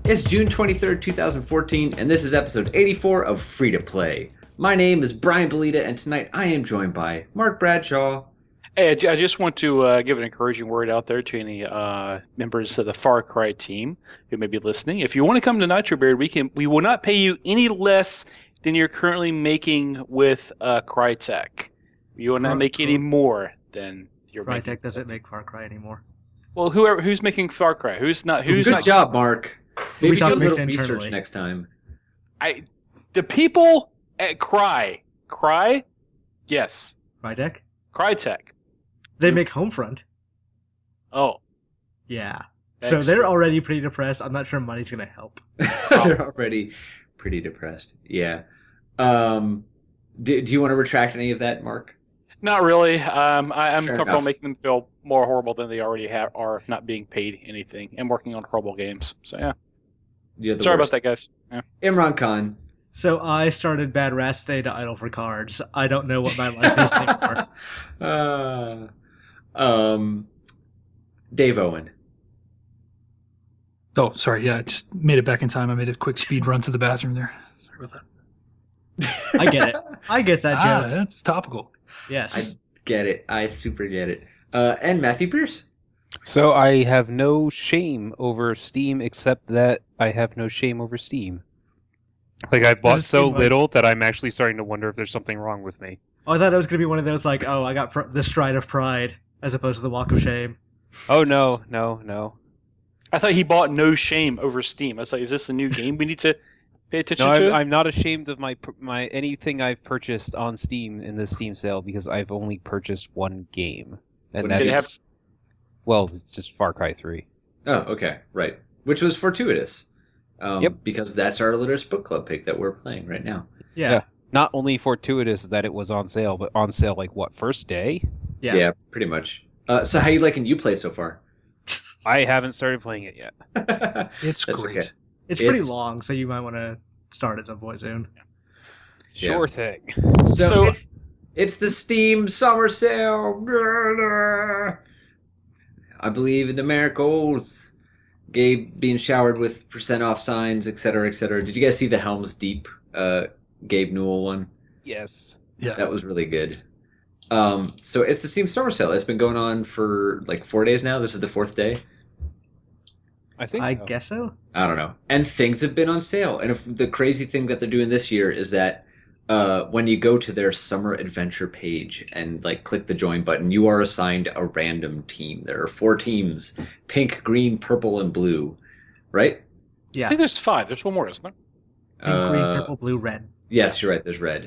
It's June 23rd, 2014, and this is episode 84 of Free to Play. My name is Brian Belita, and tonight I am joined by Mark Bradshaw. Hey, I just want to give an encouraging word out there to any members of the Far Cry team who may be listening. If you want to come to Nitro Beard, we will not pay you any less than you're currently making with Crytek. You will not make any more than you're making. Crytek doesn't make Far Cry anymore. Well, who's making Far Cry? Who's not? Good job, Mark. Maybe do a little internally. research next time. The people at Cry, yes, Crytek? Crytek. They make Homefront. Oh, yeah. Excellent. So they're already pretty depressed. I'm not sure money's going to help. They're already pretty depressed. Yeah. Do you want to retract any of that, Mark? not really. I'm Fair comfortable enough. making them feel more horrible than they already are, not being paid anything and working on horrible games. So yeah, You're the sorry worst. about that, guys. Yeah. Imran Khan. So I started Bad Rats Day to idle for cards. I don't know what my life is anymore. Dave Owen. Oh, sorry. Yeah, I just made it back in time. I made a quick speed run to the bathroom there. Sorry about that. I get it. I get that joke. That's topical. Yes. I get it. I super get it. And Matthew Pierce. So I have no shame over Steam, except that I have no shame over Steam. Like, I bought Does it so seem like- little that I'm actually starting to wonder if there's something wrong with me. Oh, I thought it was going to be one of those like, oh, I got the Stride of Pride as opposed to the Walk of Shame. Oh, no. I thought he bought No Shame over Steam. I was like, is this a new game we need to pay attention No, to? I'm not ashamed of my anything I've purchased on Steam in the Steam sale because I've only purchased one game, and What that's did it have? well, it's just Far Cry 3. Oh, okay. Right. Which was fortuitous. Yep. Because that's our Litter's Book Club pick that we're playing right now. Yeah. Not only fortuitous that it was on sale, but on sale like what, first day? Yeah. Pretty much. So how you liking Uplay so far? I haven't started playing it yet. It's That's great. okay. It's pretty It's- long, so you might want to start at some point soon. Yeah. Sure thing. So it's the Steam summer sale. I believe in the miracles. Gabe being showered with % off signs, etc., etc. Did you guys see the Helm's Deep Gabe Newell one? Yes. Yeah. That was really good. So it's the Steam summer sale. It's been going on for like 4 days now. This is the fourth day. I think I so. guess so. I don't know. And things have been on sale. And the crazy thing that they're doing this year is that when you go to their summer adventure page and like click the join button, you are assigned a random team. There are 4 teams: pink, green, purple, and blue. Right? I Yeah. think there's 5. There's one more, isn't there? Pink, green, purple, blue, red. Yes, you're right. There's red.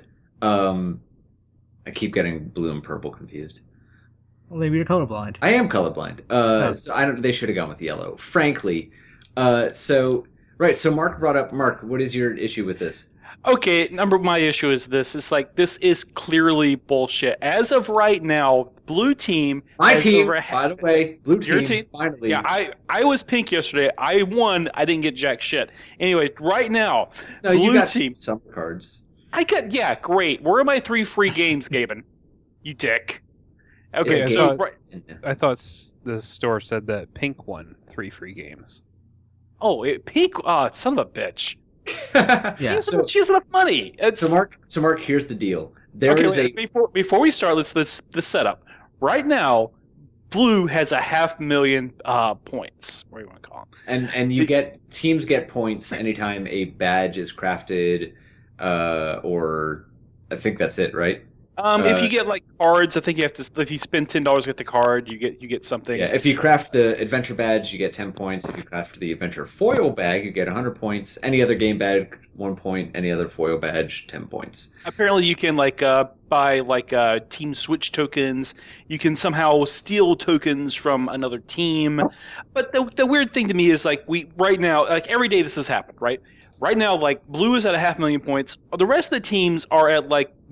I keep getting blue and purple confused. Well, maybe you're colorblind. I am colorblind. So I don't. They should have gone with yellow, frankly. So Mark brought up. Mark, what is your issue with this? Okay, my issue is this. It's like, this is clearly bullshit. As of right now, Blue Team... My has team, over by the way, blue team. Your team? Finally. Yeah, I was pink yesterday. I won. I didn't get jack shit. Anyway, right now, no, you Blue got Team... summer cards. Yeah, great. Where are my 3 free games, Gaben? You dick. Okay, It's so... Gaben. Right, I thought the store said that Pink won 3 free games. pink... son of a bitch. Yeah. She has enough money. It's, So Mark, here's the deal. There is okay, before we start, let's setup. Right now, Blue has 500,000 points. What do you want to call them? and you get teams get points anytime a badge is crafted, or I think that's it, right? If you get like cards, I think you have to. If you spend $10 to get the card, you get something. Yeah. If you craft the adventure badge, you get 10 points. If you craft the adventure foil bag, you get 100 points. Any other game badge, 1 point. Any other foil badge, 10 points. Apparently, you can buy team switch tokens. You can somehow steal tokens from another team. But the weird thing to me is right now, every day this has happened, right? Right now, Blue is at 500,000 points. The rest of the teams are at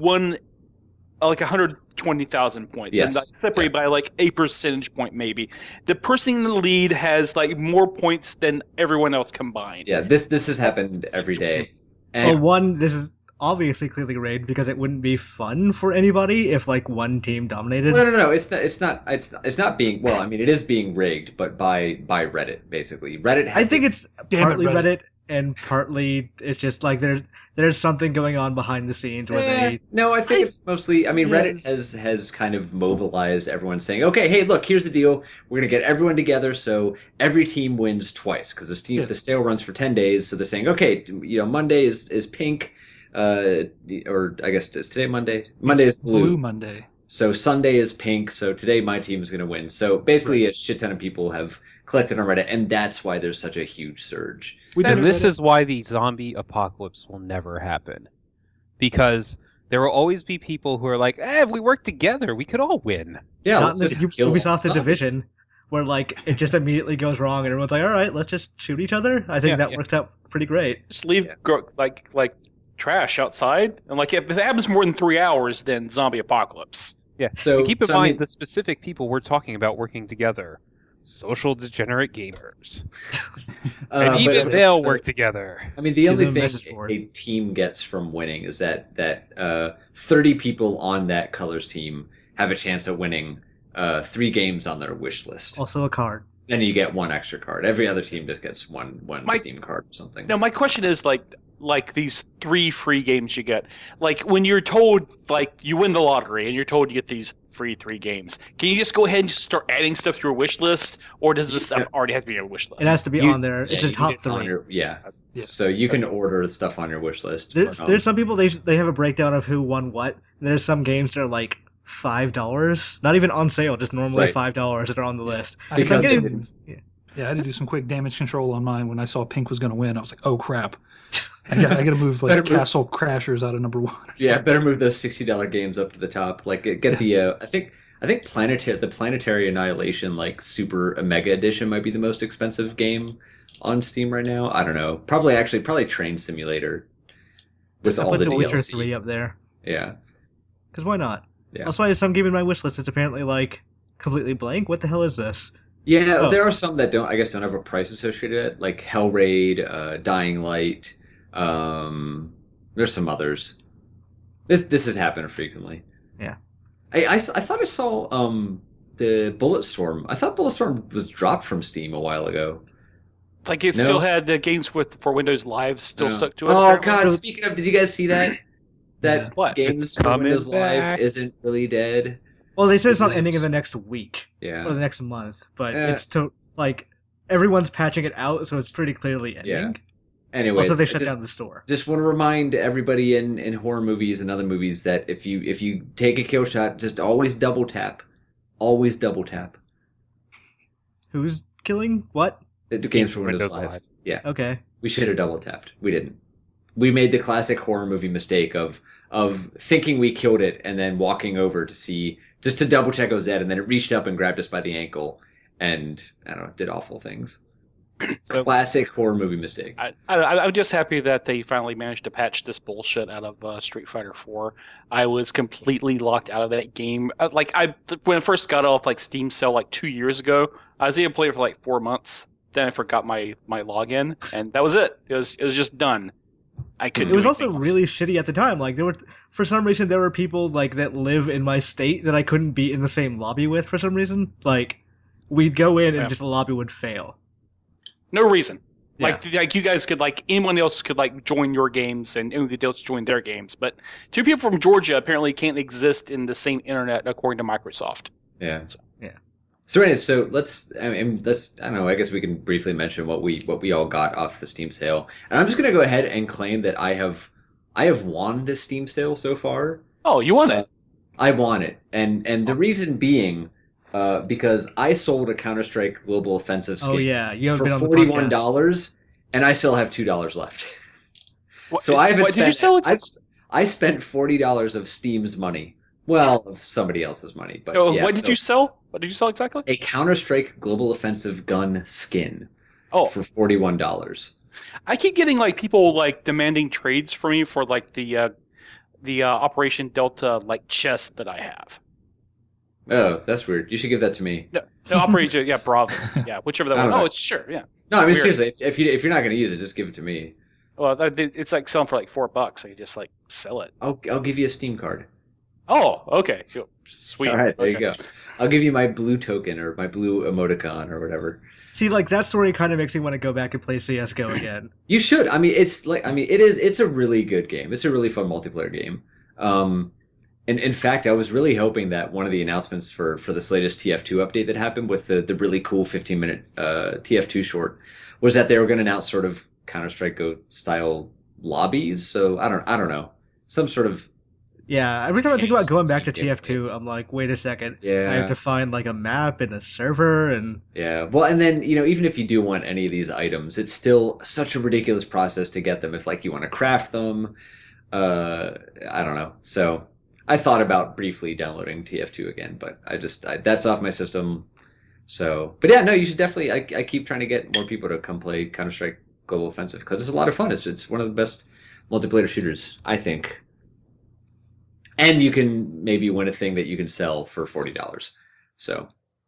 120,000 points, Yes. and separated by a percentage point maybe. The person in the lead has more points than everyone else combined. Yeah, this has happened every day. And Well, this is obviously clearly rigged because it wouldn't be fun for anybody if like one team dominated. No. It's not being. Well, I mean, it is being rigged, but by Reddit basically. Reddit. I think it's Damn it, partly Reddit. Reddit and partly it's just like there's something going on behind the scenes where they. No, I think it's mostly. I mean, Yeah. Reddit has kind of mobilized everyone, saying, "Okay, hey, look, here's the deal. We're gonna get everyone together, so every team wins twice because the sale runs for 10 days. So they're saying, okay, Monday is pink, or I guess is today Monday? Monday is blue. Monday. So Sunday is pink. So today my team is gonna win. So basically, a shit ton of people have collected on Reddit, and that's why there's such a huge surge. And this is why the zombie apocalypse will never happen. Because there will always be people who are like, if we work together, we could all win. Yeah, Not let's in just the kill Ubisoft zombies. Division, where like it just immediately goes wrong and everyone's like, all right, let's just shoot each other. I think Yeah, that yeah. works out pretty great. Just leave like trash outside, and like if it happens more than 3 hours, then zombie apocalypse. Yeah. So And keep in so, I mind mean, the specific people we're talking about working together. Social degenerate gamers. And but- even but- they'll so- work together. I mean, the Give only them a thing message board. a team gets from winning is that 30 people on that colors team have a chance of winning 3 games on their wish list. Also a card. Then you get 1 extra card. Every other team just gets one My- Steam card or something. Now my question is like these 3 free games you get. Like when you're told like you win the lottery and you're told you get these free 3 games, can you just go ahead and just start adding stuff to your wish list, or does this stuff already have to be on your wish list? It has to be You- on there. Yeah, It's you a can top get it on 3. your- yeah. Yeah. So you can order stuff on your wish list. There's some people they have a breakdown of who won what. And there's some games that are like $5, not even on sale, just normally Right. $5 that are on the list. I Because- I'm had to getting- do- Yeah, I had to do some quick damage control on mine when I saw pink was going to win. I was like, oh crap. I got to move Better like move- Castle Crashers out of number 1. Or Yeah, something. better move those $60 games up to the top. Like get the I think the Planetary Annihilation like Super Mega Edition might be the most expensive game on Steam right now. I don't know. Probably Train Simulator with I all put the The Witcher DLC. 3 up there. Yeah. Because why not? Yeah. That's why some game in my wish list is apparently like completely blank. What the hell is this? Yeah, Oh. there are some that don't have a price associated with it, like Hellraid, Dying Light. There's some others. This has happened frequently. Yeah. I thought I saw the Bulletstorm. I thought Bulletstorm was dropped from Steam a while ago. Like it No. still had games for Windows Live still No. stuck to it. Oh apparently. God! Speaking of, did you guys see that? That Yeah. What? games It's for coming Windows Live back. isn't really dead. Well, they said it's It not ending in is. the next week Yeah. or the next month, but Yeah. it's to like everyone's patching it out, so it's pretty clearly ending. Yeah. Anyway, Also, they I shut just- down the store. Just want to remind everybody in horror movies and other movies that if you take a kill shot, just always double tap. Always double tap. Who's killing what? The games for Windows Live. Yeah, Okay. we should have double tapped. We didn't. We made the classic horror movie mistake of thinking we killed it and then walking over to see just to double check it was dead, and then it reached up and grabbed us by the ankle and I don't know, did awful things. Classic horror movie mistake. I'm just happy that they finally managed to patch this bullshit out of Street Fighter 4. I was completely locked out of that game. When it first got off like Steam sale like 2 years ago, I was able to play it for like 4 months. Then I forgot my login, and that was it. It was just done. I couldn't. It was do also anything else. really shitty at the time. Like for some reason, there were people like that live in my state that I couldn't be in the same lobby with for some reason. Like we'd go in and Yeah. just the lobby would fail. No reason. Yeah. Like you guys could anyone else could join your games and anybody else join their games, but 2 people from Georgia apparently can't exist in the same internet according to Microsoft. Yeah. Yeah. So anyway, let's I don't know, I guess we can briefly mention what we all got off the Steam sale. And I'm just gonna go ahead and claim that I have won this Steam sale so far. Oh, you won it. I won it. And the reason being because I sold a Counter-Strike Global Offensive skin Oh yeah, you haven't for been on the $41 podcast. and I still have $2 left. What, So I haven't what, did you spent sell I spent $40 of Steam's money. Well, of somebody else's money, but Oh, yeah, what did so you sell? What did you sell exactly? a Counter-Strike Global Offensive gun skin Oh, for $41. I keep getting people demanding trades for me for the Operation Delta chest that I have. Oh, that's weird. You should give that to me. No, Operation Bravo. Yeah, whichever that I don't one. know. Oh, it's sure. Yeah. No, I mean Weird. seriously, if you're not going to use it, just give it to me. Well, it's like selling for like $4. So you just like sell it. I'll give you a Steam card. Oh, okay, cool. Sweet. All right, there you Okay. go. I'll give you my blue token or my blue emoticon or whatever. See, like that story kind of makes me want to go back and play CS:GO again. You should. I mean, it's a really good game. It's a really fun multiplayer game. And in fact, I was really hoping that one of the announcements for this latest TF2 update that happened with the really cool 15-minute TF2 short was that they were going to announce sort of Counter-Strike Go style lobbies. So I don't know, some sort of Yeah, every time I think about going back to Team gameplay. TF2, I'm like, wait a second. Yeah. I have to find like a map and a server and Yeah, well, and then even if you do want any of these items, it's still such a ridiculous process to get them. If like you want to craft them, I don't know. So I thought about briefly downloading TF2 again, but that's off my system. So, but yeah, no, you should definitely. I keep trying to get more people to come play Counter Strike Global Offensive because it's a lot of fun. It's one of the best multiplayer shooters, I think. And you can maybe win a thing that you can sell for $40. So.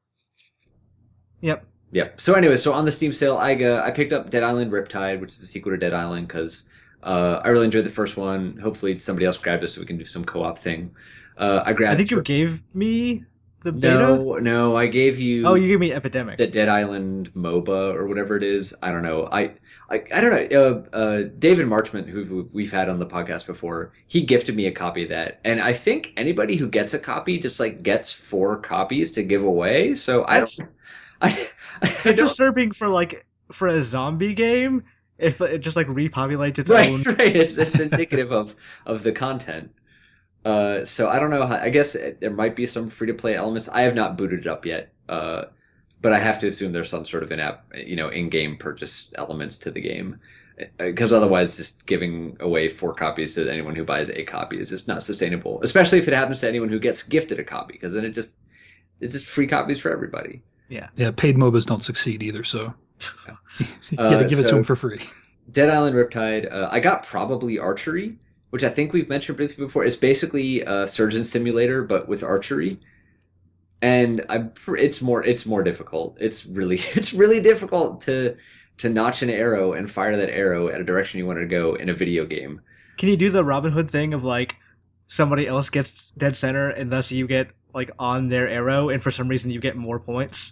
yep. Yep. So anyway, so on the Steam sale, I picked up Dead Island Riptide, which is the sequel to Dead Island, because I really enjoyed the first one. Hopefully, somebody else grabbed it so we can do some co-op thing. I grabbed. I think you gave me the beta. No, I gave you. Oh, you gave me Epidemic. The Dead Island MOBA or whatever it is. I don't know. I don't know. David Marchment, who we've had on the podcast before, he gifted me a copy of that, and I think anybody who gets a copy just like gets 4 copies to give away. So That's- I It's don't. disturbing for a zombie game if it just like repopulates its Right, own. right. It's indicative of the content. So I don't know. I guess there might be some free to play elements. I have not booted it up yet. But I have to assume there's some sort of in-app, in-game purchase elements to the game, because otherwise, just giving away 4 copies to anyone who buys a copy is just not sustainable. Especially if it happens to anyone who gets gifted a copy, because then it's just free copies for everybody. Yeah, paid MOBAs don't succeed either, so give it to So- them for free. Dead Island Riptide. I got Probably Archery, which I think we've mentioned briefly before. It's basically a Surgeon Simulator, but with archery. And it's more difficult. It's really difficult to notch an arrow and fire that arrow at a direction you want it to go in a video game. Can you do the Robin Hood thing of like somebody else gets dead center and thus you get like on their arrow and for some reason you get more points?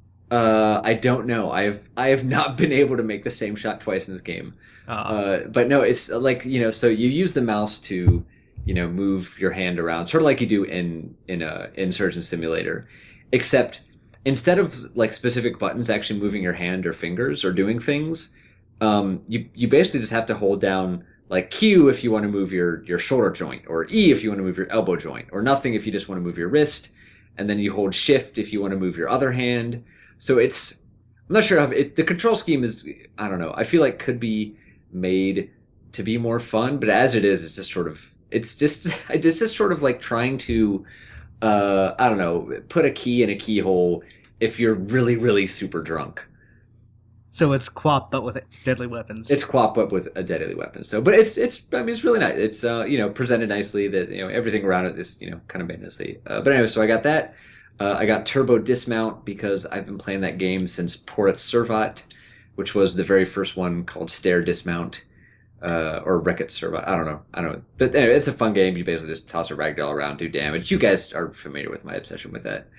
I don't know. I have not been able to make the same shot twice in this game. But no, it's like so you use the mouse to move your hand around, sort of like you do in Surgeon Simulator, except instead of like specific buttons actually moving your hand or fingers or doing things, you basically just have to hold down like Q if you want to move your shoulder joint, or E if you want to move your elbow joint, or nothing if you just want to move your wrist, and then you hold Shift if you want to move your other hand. So I'm not sure how the control scheme is. I don't know. I feel like could be made to be more fun, but as it is, it's just sort of like trying to I don't know, put a key in a keyhole if you're really, really super drunk. So it's QWOP but with deadly weapons. It's QWOP up with a deadly weapon. So, but it's I mean it's really nice. It's presented nicely. That everything around it is kind of made nicely. But anyway, so I got that. I got Turbo Dismount because I've been playing that game since Porat Servat, which was the very first one called Stair Dismount. Or Wreck-It Servat. I don't know. But anyway, it's a fun game. You basically just toss a ragdoll around, do damage. You guys are familiar with my obsession with that.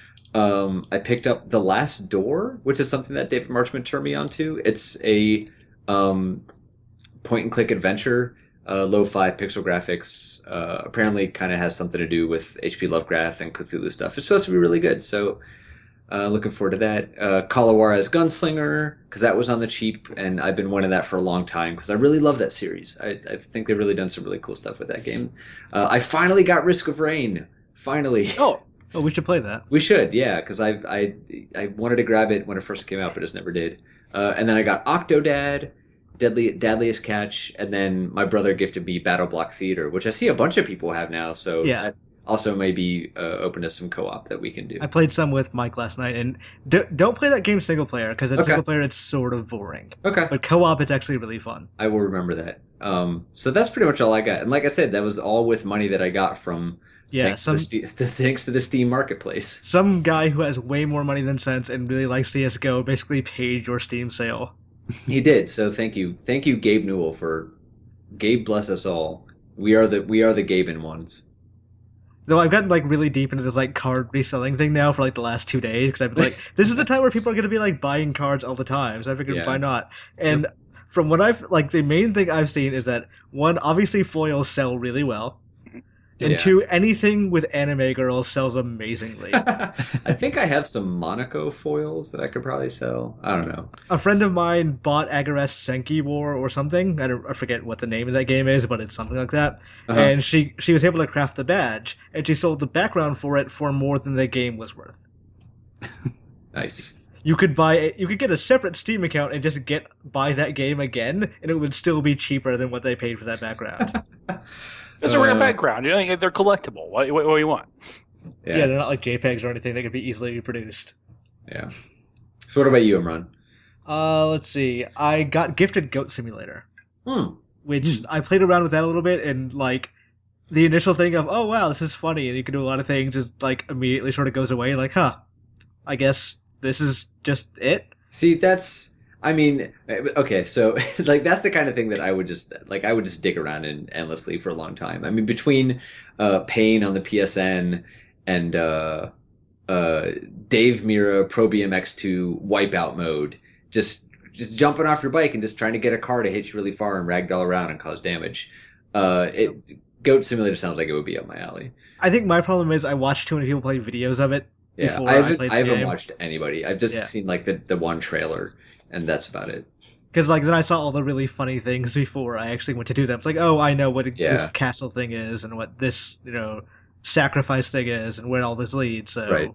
I picked up The Last Door, which is something that David Marchman turned me on to. It's a point-and-click adventure, lo-fi pixel graphics. Apparently kind of has something to do with H.P. Lovecraft and Cthulhu stuff. It's supposed to be really good, so looking forward to that. Kalawara's Gunslinger, because that was on the cheap, and I've been wanting that for a long time, because I really love that series. I think they've really done some really cool stuff with that game. I finally got Risk of Rain. Finally. Oh, we should play that. We should, yeah, because I wanted to grab it when it first came out, but just never did. And then I got Octodad, Deadliest Catch, and then my brother gifted me Battle Block Theater, which I see a bunch of people have now, so Yeah. that also may be open to some co-op that we can do. I played some with Mike last night, and don't play that game single player because in Okay. single player it's sort of boring. Okay. But co-op, it's actually really fun. I will remember that. So that's pretty much all I got. And like I said, that was all with money that I got from Yeah, thanks to the Steam Marketplace. some guy who has way more money than sense and really likes CS:GO basically paid your Steam sale. He did. So thank you, Gabe Newell, for Gabe. Bless us all. We are the Gaben ones. Though I've gotten like really deep into this like card reselling thing now for like the last 2 days because I've been like, this is the time where people are going to be like buying cards all the time. So I figured, Yeah. why not? And from what I've like, the main thing I've seen is that one, obviously foils sell really well, and Yeah. two, anything with anime girls sells amazingly. I think I have some Monaco foils that I could probably sell. I don't know. A friend of mine bought Agarest Senki War or something. I forget what the name of that game is, but it's something like that. Uh-huh. And she was able to craft the badge, and she sold the background for it for more than the game was worth. Nice. You could get a separate Steam account and just buy that game again, and it would still be cheaper than what they paid for that background. It's a rare background. You know, they're collectible. What do you want? Yeah, they're not like JPEGs or anything. They could be easily reproduced. Yeah. So what about you, Imran? Let's see. I got gifted Goat Simulator, Hmm. which I played around with that a little bit, and like the initial thing of, oh wow, this is funny, and you can do a lot of things, just like immediately sort of goes away. Like, I guess this is just it. See, I mean, okay, so like that's the kind of thing that I would just dig around in endlessly for a long time. I mean, between Pain on the PSN and Dave Mira Pro BMX2 Wipeout mode, just jumping off your bike and just trying to get a car to hit you really far and ragdoll around and cause damage. Goat Simulator sounds like it would be up my alley. I think my problem is I watched too many people play videos of it. Yeah, before I haven't played the I haven't game. watched anybody. I've just seen like the one trailer, and that's about it. Because like then I saw all the really funny things before I actually went to do them. It's like, oh, I know what this castle thing is and what this sacrifice thing is and where all this leads. So, Right.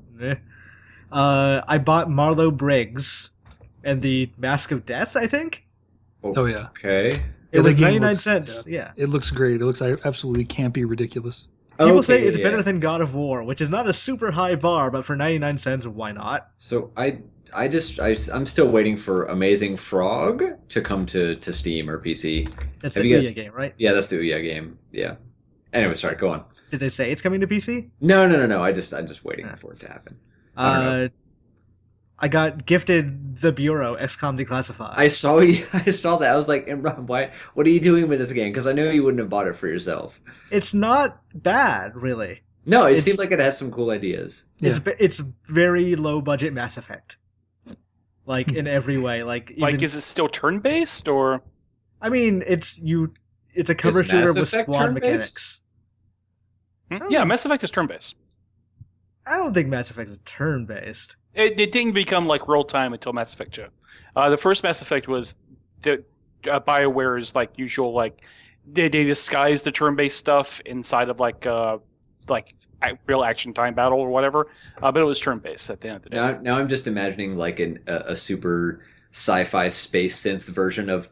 I bought Marlo Briggs and the Mask of Death. I think Oh yeah, Okay. it was the game 99 looks- cents. Yeah. it looks great. It looks absolutely campy, ridiculous. People say it's yeah. better than God of War, which is not a super high bar, but for 99 cents, why not? So I'm still waiting for Amazing Frog to come to Steam or PC. That's Have the you guys- Ouya game, right? Yeah, that's the Ouya game. Yeah. Anyway, sorry, go on. Did they say it's coming to PC? No. I'm just waiting for it to happen. I don't know. I got gifted the Bureau XCOM Declassified. I saw that. I was like, Imran, what are you doing with this game? Because I know you wouldn't have bought it for yourself. It's not bad, really. No, it It's- seemed like it has some cool ideas. Yeah. It's very low budget Mass Effect, like in every way. Like Is it still turn based or? I mean, it's a cover Is shooter Mass with Effect squad turn-based? mechanics. Yeah, Mass Effect is turn based. I don't think Mass Effect is turn based. It didn't become like real time until Mass Effect 2. The first Mass Effect was the BioWare's like usual like they disguised the turn based stuff inside of like real action time battle or whatever, but it was turn based at the end of the day. Now I'm just imagining like a super sci-fi space synth version of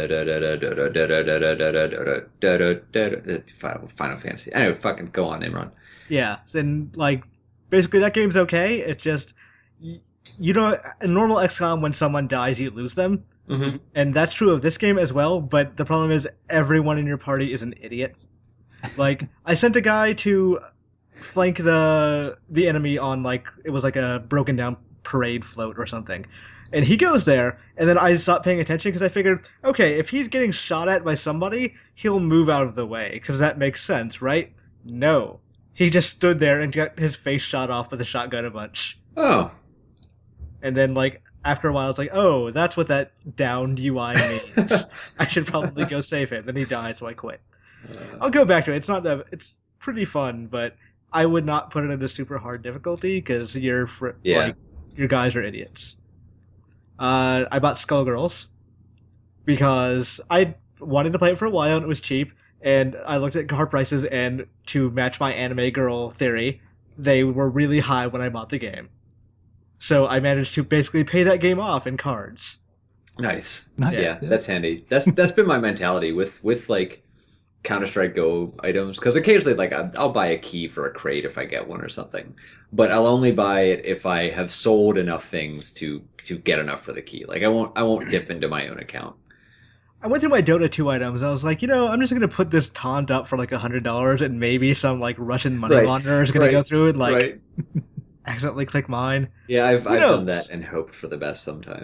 Final Fantasy. Anyway, fucking go on, Imran. Yeah, and like basically that game's okay. It's just in normal XCOM when someone dies you lose them, Mm-hmm. and that's true of this game as well. But the problem is everyone in your party is an idiot. Like I sent a guy to flank the enemy on like it was like a broken down parade float or something. And he goes there, and then I stopped paying attention because I figured, okay, if he's getting shot at by somebody, he'll move out of the way because that makes sense, right? No. He just stood there and got his face shot off with a shotgun a bunch. Oh, And then, like, after a while, it's like, oh, that's what that downed UI means. I should probably go save him. Then he died, so I quit. I'll go back to it. It's pretty fun, but I would not put it into super hard difficulty because your guys are idiots. I bought Skullgirls because I wanted to play it for a while and it was cheap, and I looked at car prices, and to match my anime girl theory, they were really high when I bought the game. So I managed to basically pay that game off in cards. nice. Nice. Yeah, that's handy. That's been my mentality with like Counter-Strike Go items, because occasionally like I'll buy a key for a crate if I get one or something, but I'll only buy it if I have sold enough things to get enough for the key. Like I won't dip into my own account. I went through my Dota 2 items. I was like, I'm just gonna put this taunt up for like $100, and maybe some like Russian money Right. launderer is gonna Right. go through and like Right. accidentally click mine. Yeah, I've Who done knows? that and hoped for the best sometimes.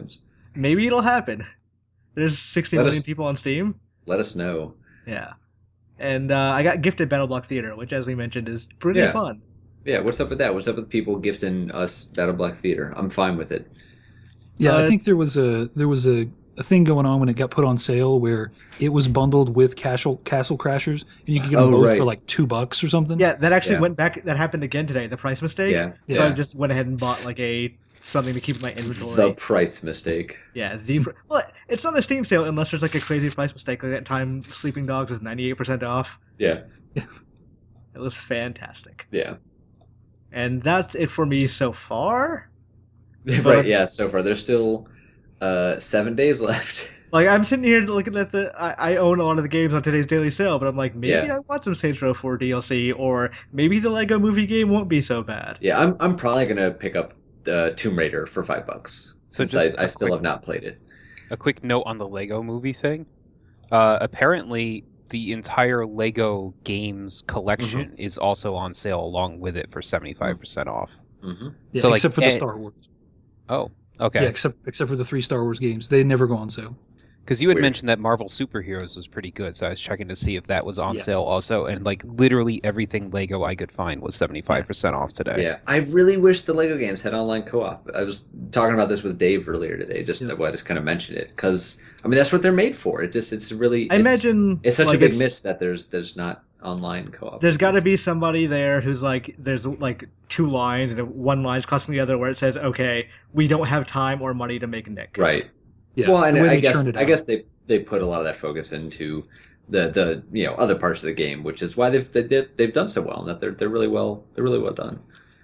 maybe it'll happen. There's 60 Let million us- people on Steam. Let us know. Yeah. And I got gifted Battle Block Theater, which, as we mentioned, is pretty Yeah. fun. Yeah, what's up with that? What's up with people gifting us Battle Block Theater? I'm fine with it. Yeah, I Uh, think there was a thing going on when it got put on sale where it was bundled with Castle Crashers, and you could get them Oh, both right. for like $2 or something. Yeah, that actually Yeah. went back. That happened again today. The price mistake. Yeah. So I Yeah. just went ahead and bought like something to keep in my inventory. The price mistake. Yeah, well, it's not a Steam sale unless there's like a crazy price mistake. Like that time, Sleeping Dogs was 98% off. Yeah. It was fantastic. Yeah. And that's it for me so far. Right, yeah, so far. There's still 7 days left. Like I'm sitting here looking at I own a lot of the games on today's daily sale, but I'm like, maybe Yeah. I want some Saints Row 4 DLC, or maybe the Lego Movie game won't be so bad. Yeah, I'm probably gonna pick up Tomb Raider for $5 since just I a still quick- have not played it. A quick note on the Lego Movie thing. Apparently, the entire Lego games collection is also on sale along with it for 75% off. Mm-hmm. Yeah, So, like, except for the eh, Star Wars. Oh, okay. Yeah, except for the 3 Star Wars games, they never go on sale. Because you had Weird. mentioned that Marvel Superheroes was pretty good, so I was checking to see if that was on Yeah. sale also, and like literally everything Lego I could find was 75% off today. Yeah, I really wish the Lego games had online co-op. I was talking about this with Dave earlier today. Just Yeah. I just kind of mentioned it because I mean that's what they're made for. It's really. I imagine it's such like, a big it's- miss that there's not online co-op. There's got to be somebody there who's like, there's like 2 lines and one line's crossing the other where it says, okay, we don't have time or money to make Nick. right. Yeah, Well, and the way I they churned it I out. guess they put a lot of that focus into the other parts of the game, which is why they've done so well, and that they're really well done.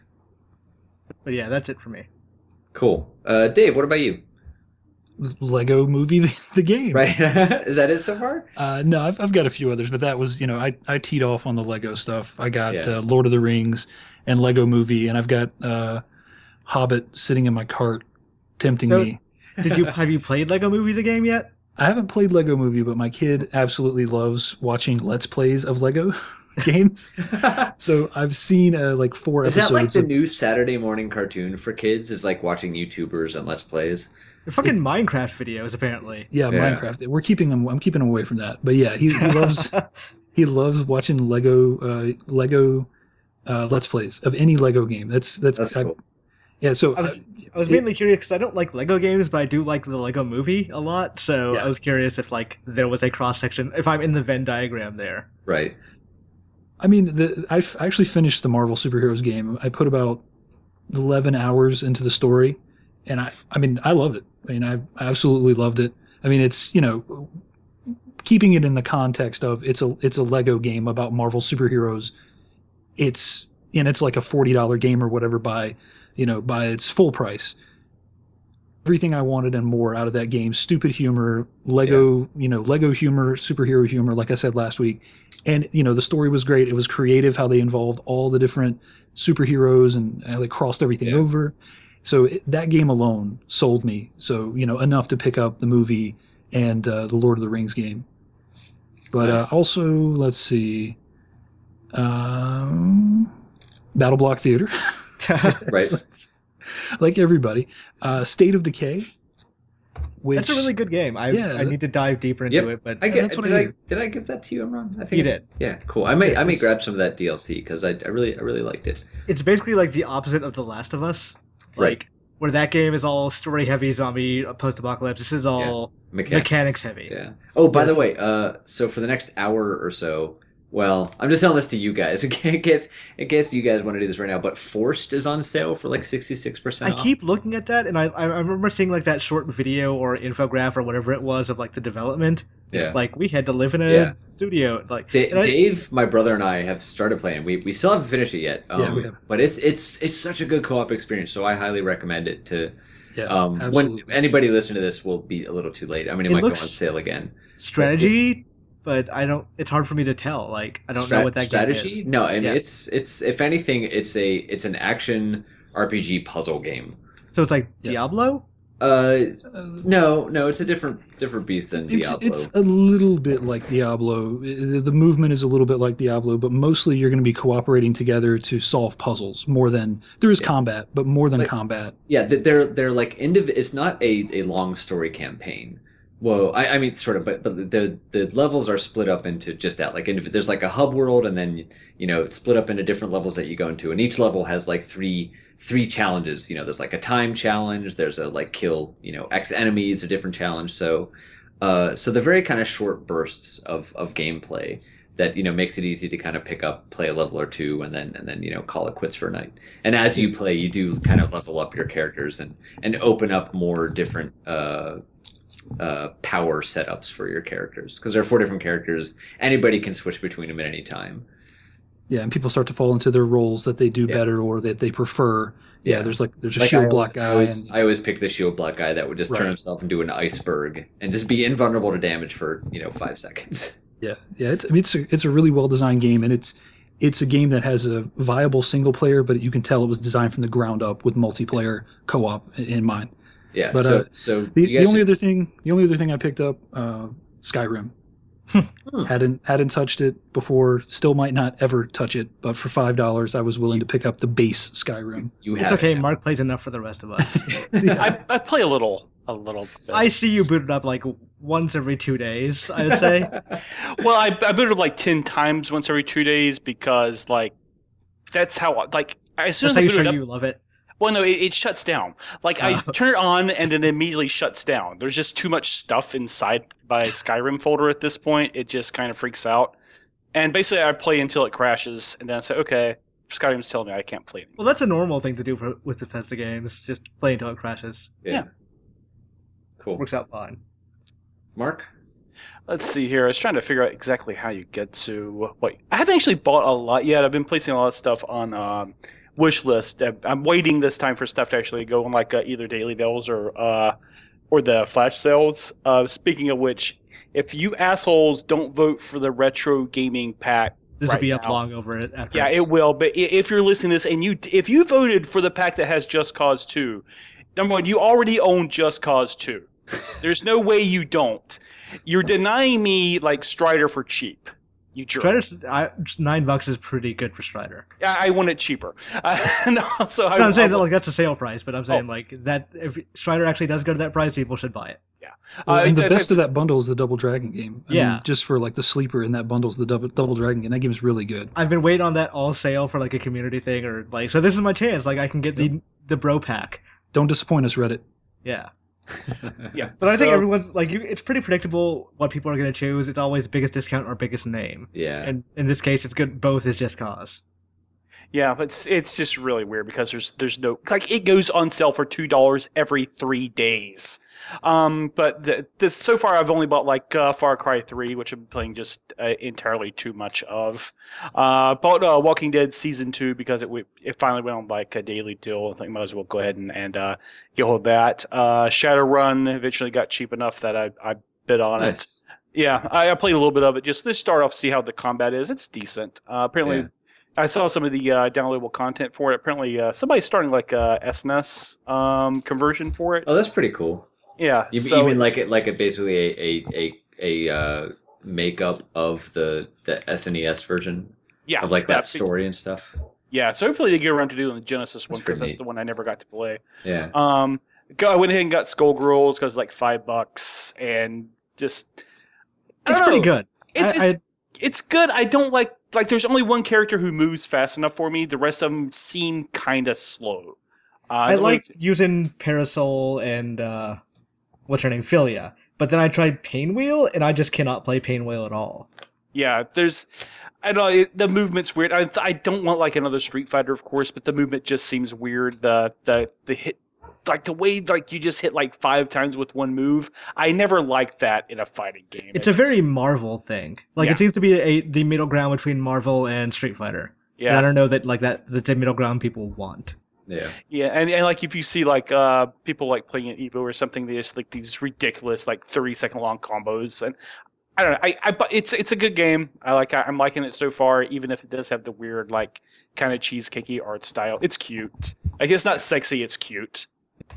But yeah, that's it for me. Cool. Dave, what about you? Lego Movie, the game. Right? Is that it so far? No, I've got a few others, but that was, I teed off on the Lego stuff. I got Yeah. Lord of the Rings and Lego Movie, and I've got Hobbit sitting in my cart, tempting So- me. Have you played Lego Movie the game yet? I haven't played Lego Movie, but my kid absolutely loves watching Let's Plays of Lego games. So I've seen like 4 Is that episodes. like the of, new Saturday morning cartoon for kids? Is like watching YouTubers and Let's Plays? They're fucking Minecraft videos, apparently. yeah, Yeah. Minecraft. I'm keeping him away from that. But yeah, he loves watching Lego Let's Plays of any Lego game. That's cool. Yeah, so I was mainly curious because I don't like Lego games, but I do like the Lego Movie a lot. So Yeah. I was curious if like there was a cross section, if I'm in the Venn diagram there. Right. I mean, I actually finished the Marvel Superheroes game. I put about 11 hours into the story, and I mean, I loved it. I mean, I absolutely loved it. I mean, it's keeping it in the context of it's a Lego game about Marvel superheroes. It's like a $40 game or whatever by its full price. Everything I wanted and more out of that game. Stupid humor, Lego humor, superhero humor, like I said last week. And, the story was great. It was creative how they involved all the different superheroes and they crossed everything Yeah. over. So that game alone sold me. So, enough to pick up the movie and the Lord of the Rings game. But Nice. also, let's see, Battle Block Theater. Right. Like everybody. State of Decay. Which, That's a really good game. I Yeah. need to dive deeper into Yep. it, but That's what I hear. Did I give that to you, Imran? I think You I did. Yeah, cool. I may It's- grab some of that DLC because I really liked it. it's basically like the opposite of The Last of Us. Right. Like, where that game is all story heavy, zombie, post apocalypse. This is all mechanics heavy. Yeah. Oh, by Yeah. the way, so for the next hour or so, well, I'm just telling this to you guys in case you guys want to do this right now. But Forced is on sale for like 66% I off. keep looking at that, and I remember seeing like that short video or infograph or whatever it was of like the development. Yeah. Like we had to live in a Yeah. studio. Like and I- Dave, my brother, and I have started playing. We still haven't finished it yet. Yeah, we have. But it's such a good co-op experience. So I highly recommend it to. Yeah, When absolutely. anybody listening to this will be a little too late. I mean, it It might go on looks- sale again. strategy, but I don't. It's hard for me to tell. Like I don't know what that strategy. game is. No, I mean Yeah. it's if anything, it's an action RPG puzzle game. So it's like Yeah. Diablo. No, it's a different beast than Diablo. It's a little bit like Diablo. The movement is a little bit like Diablo, but mostly you're going to be cooperating together to solve puzzles more than there is combat, but more than combat. Yeah, they're like it's not a long story campaign. Well, I mean sort of, but the levels are split up into just that. Like there's like a hub world, and then it's split up into different levels that you go into, and each level has like three challenges. There's like a time challenge. There's a like kill X enemies, a different challenge. So they're very kind of short bursts of gameplay that makes it easy to kind of pick up, play a level or two, and then call it quits for a night. And as you play, you do kind of level up your characters and open up more different power setups for your characters, because there are 4 different characters. Anybody can switch between them at any time. Yeah, and people start to fall into their roles that they do better or that they prefer. Yeah, there's a shield block guy. I always pick the shield block guy that would just turn himself into an iceberg and just be invulnerable to damage for 5 seconds. Yeah. It's a really well designed game, and it's a game that has a viable single player, but you can tell it was designed from the ground up with multiplayer co-op in mind. Yeah. But the only other thing I picked up, Skyrim. Hadn't touched it before. Still might not ever touch it. But for $5, I was willing to pick up the base Skyrim. It's okay. Mark plays enough for the rest of us. I play a little bit. I see you boot it up like once every 2 days, I'd say. Well, I boot it up like 10 times once every 2 days because like that's how as soon as I boot it up, you love it. Well, no, it shuts down. Like, I turn it on and then it immediately shuts down. There's just too much stuff inside my Skyrim folder at this point. It just kind of freaks out. And basically, I play until it crashes, and then I say, okay, Skyrim's telling me I can't play anymore. Well, that's a normal thing to do with Bethesda games. Just play until it crashes. Yeah. Cool. Works out fine. Mark? Let's see here. I was trying to figure out exactly how you get to... I haven't actually bought a lot yet. I've been placing a lot of stuff on... wish list. I'm waiting this time for stuff to actually go on like either daily deals or the flash sales. Speaking of which, if you assholes don't vote for the retro gaming pack, this will be up long over it. Yeah, it will. But if you're listening to this and if you voted for the pack that has Just Cause 2, number one, you already own Just Cause 2. There's no way you don't. You're denying me like Strider for cheap. You jerk. Strider's $9 is pretty good for Strider. I want it cheaper. I'm saying that that's a sale price, but I'm saying that if Strider actually does go to that price, people should buy it. Yeah. And the best of that bundle is the Double Dragon game. I mean, just for like the sleeper in that bundle is the Double Dragon game. That game is really good. I've been waiting on that all sale for like a community thing or like, so this is my chance. Like I can get the bro pack. Don't disappoint us, Reddit. Yeah. Yeah, but I think everyone's like, it's pretty predictable what people are going to choose. It's always biggest discount or biggest name. Yeah, and in this case, it's good. Both is Just Cause. Yeah, but it's just really weird because there's no it goes on sale for $2 every 3 days. But so far I've only bought Far Cry 3, which I'm playing just entirely too much of. Bought Walking Dead Season 2 because it finally went on a daily deal. I think I might as well go ahead and get hold of that. Shadowrun eventually got cheap enough that I bid on it. Yeah, I played a little bit of it just to start off, see how the combat is. It's decent. Apparently. Yeah. I saw some of the downloadable content for it. Apparently, somebody's starting a SNES conversion for it. Oh, that's pretty cool. Yeah, you mean like it basically a makeup of the SNES version? Yeah, of that story and stuff. Yeah, so hopefully they get around to doing the Genesis one because that's the one I never got to play. Yeah. I went ahead and got Skullgirls because $5 and just. It's pretty good. It's good. I don't like there's only one character who moves fast enough for me. The rest of them seem kind of slow. I liked using Parasol and what's her name, Philia. But then I tried Painwheel, and I just cannot play Painwheel at all. Yeah, I don't know, the movement's weird. I don't want another Street Fighter, of course, but the movement just seems weird. The hit. The way you just hit 5 times with one move, I never liked that in a fighting game. It's a very Marvel thing. It seems to be the middle ground between Marvel and Street Fighter. Yeah, and I don't know that that's the middle ground people want. Yeah, yeah, and if you see people playing an Evo or something, they just these ridiculous 30-second long combos, and I don't know. It's a good game. I'm liking it so far, even if it does have the weird kind of cheesecakey art style. It's cute. It's not sexy. It's cute. Yeah.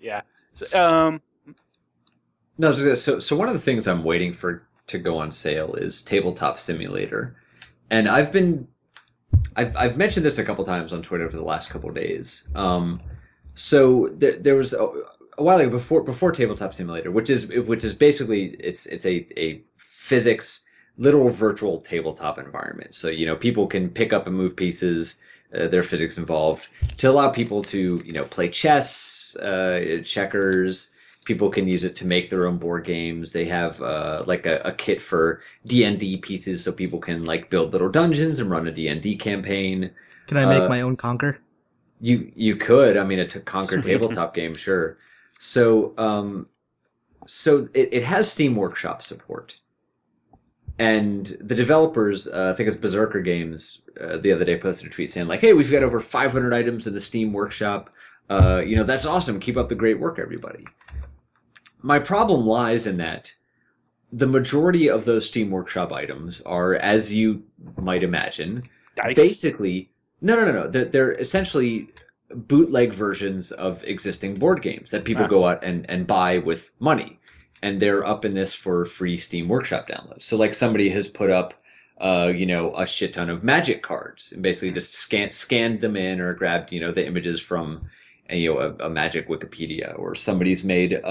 Yeah. So, No, so one of the things I'm waiting for to go on sale is Tabletop Simulator, and I've mentioned this a couple times on Twitter over the last couple of days. So there was a while ago before Tabletop Simulator, which is basically it's a physics literal virtual tabletop environment. So people can pick up and move pieces. There are physics involved to allow people to play chess, checkers. People can use it to make their own board games. They have like a kit for D&D pieces, so people can like build little dungeons and run a D&D campaign. Can I make my own Conquer? You could. I mean, it's a Conquer tabletop game, sure. So so it has Steam Workshop support, and the developers, I think it's Berserker Games, the other day posted a tweet saying like, "Hey, we've got over 500 items in the Steam Workshop. That's awesome. Keep up the great work, everybody." My problem lies in that the majority of those Steam Workshop items are, as you might imagine, Dice? basically no. They're essentially bootleg versions of existing board games that people go out and buy with money, and they're up in this for free Steam Workshop downloads. So like somebody has put up a shit ton of Magic cards and basically just scanned them in or grabbed the images from a Magic Wikipedia, or somebody's made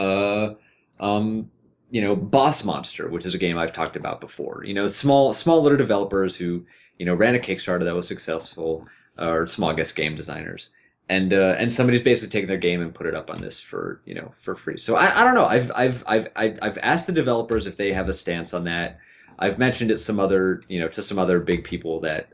Boss Monster, which is a game I've talked about before. Small little developers who ran a Kickstarter that was successful, or small, I guess, game designers, and somebody's basically taken their game and put it up on this for free. So I don't know. I've asked the developers if they have a stance on that. I've mentioned it to some other big people that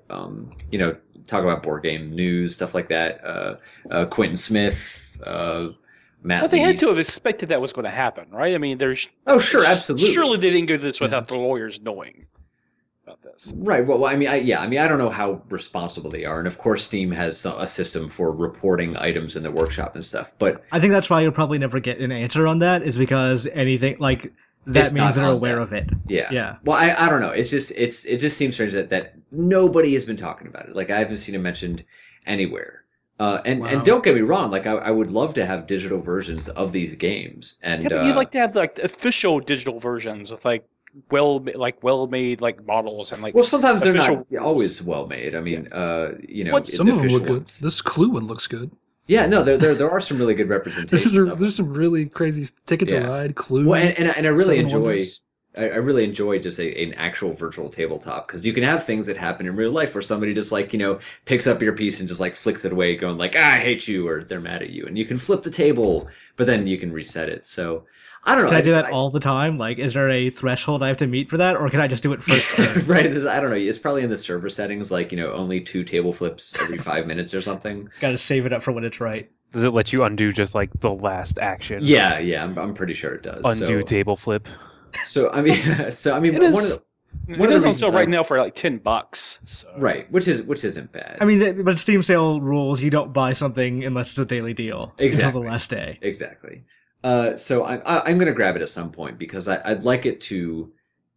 talk about board game news, stuff like that. Quentin Smith, Matt. But they had to have Lees. expected that was going to happen, right? I mean, there's. Oh, sure, absolutely. Surely they didn't go to this without the lawyers knowing about this. Right. Well, I mean, I don't know how responsible they are, and of course, Steam has a system for reporting items in the workshop and stuff. But I think that's why you'll probably never get an answer on that, is because anything like that It's means not they're on aware them. of it. yeah, Yeah. Well, I don't know. It just seems strange that nobody has been talking about it. Like I haven't seen it mentioned anywhere. And Wow. don't get me wrong. Like I would love to have digital versions of these games. And Yeah, but you'd like to have like official digital versions with like well-made like models and like. well, sometimes they're not official rules. always well made. I mean, What- Some of them official look good. ones. This Clue one looks good. Yeah, no, there are some really good representations. There's some really crazy Ticket to Yeah. Ride, Clue. Well, and I really Seven enjoy. Wonders. I really enjoy just an actual virtual tabletop, because you can have things that happen in real life where somebody just like picks up your piece and just like flicks it away, going like, I hate you, or they're mad at you, and you can flip the table, but then you can reset it. So I don't know. Can I do just- that all the time? Like, is there a threshold I have to meet for that, or can I just do it first turn? Right? I don't know. It's probably in the server settings, like only 2 table flips every 5 minutes or something. Got to save it up for when it's right. Does it let you undo just like the last action? Yeah, I'm pretty sure it does. Undo table flip. So I mean, It one is. of the, It one of the is on reasons sale right I've- now for like $10. So. right, which isn't bad. I mean, but Steam sale rules, you don't buy something unless it's a daily deal until Exactly. the last day. Exactly. So I'm going to grab it at some point, because I'd like it to,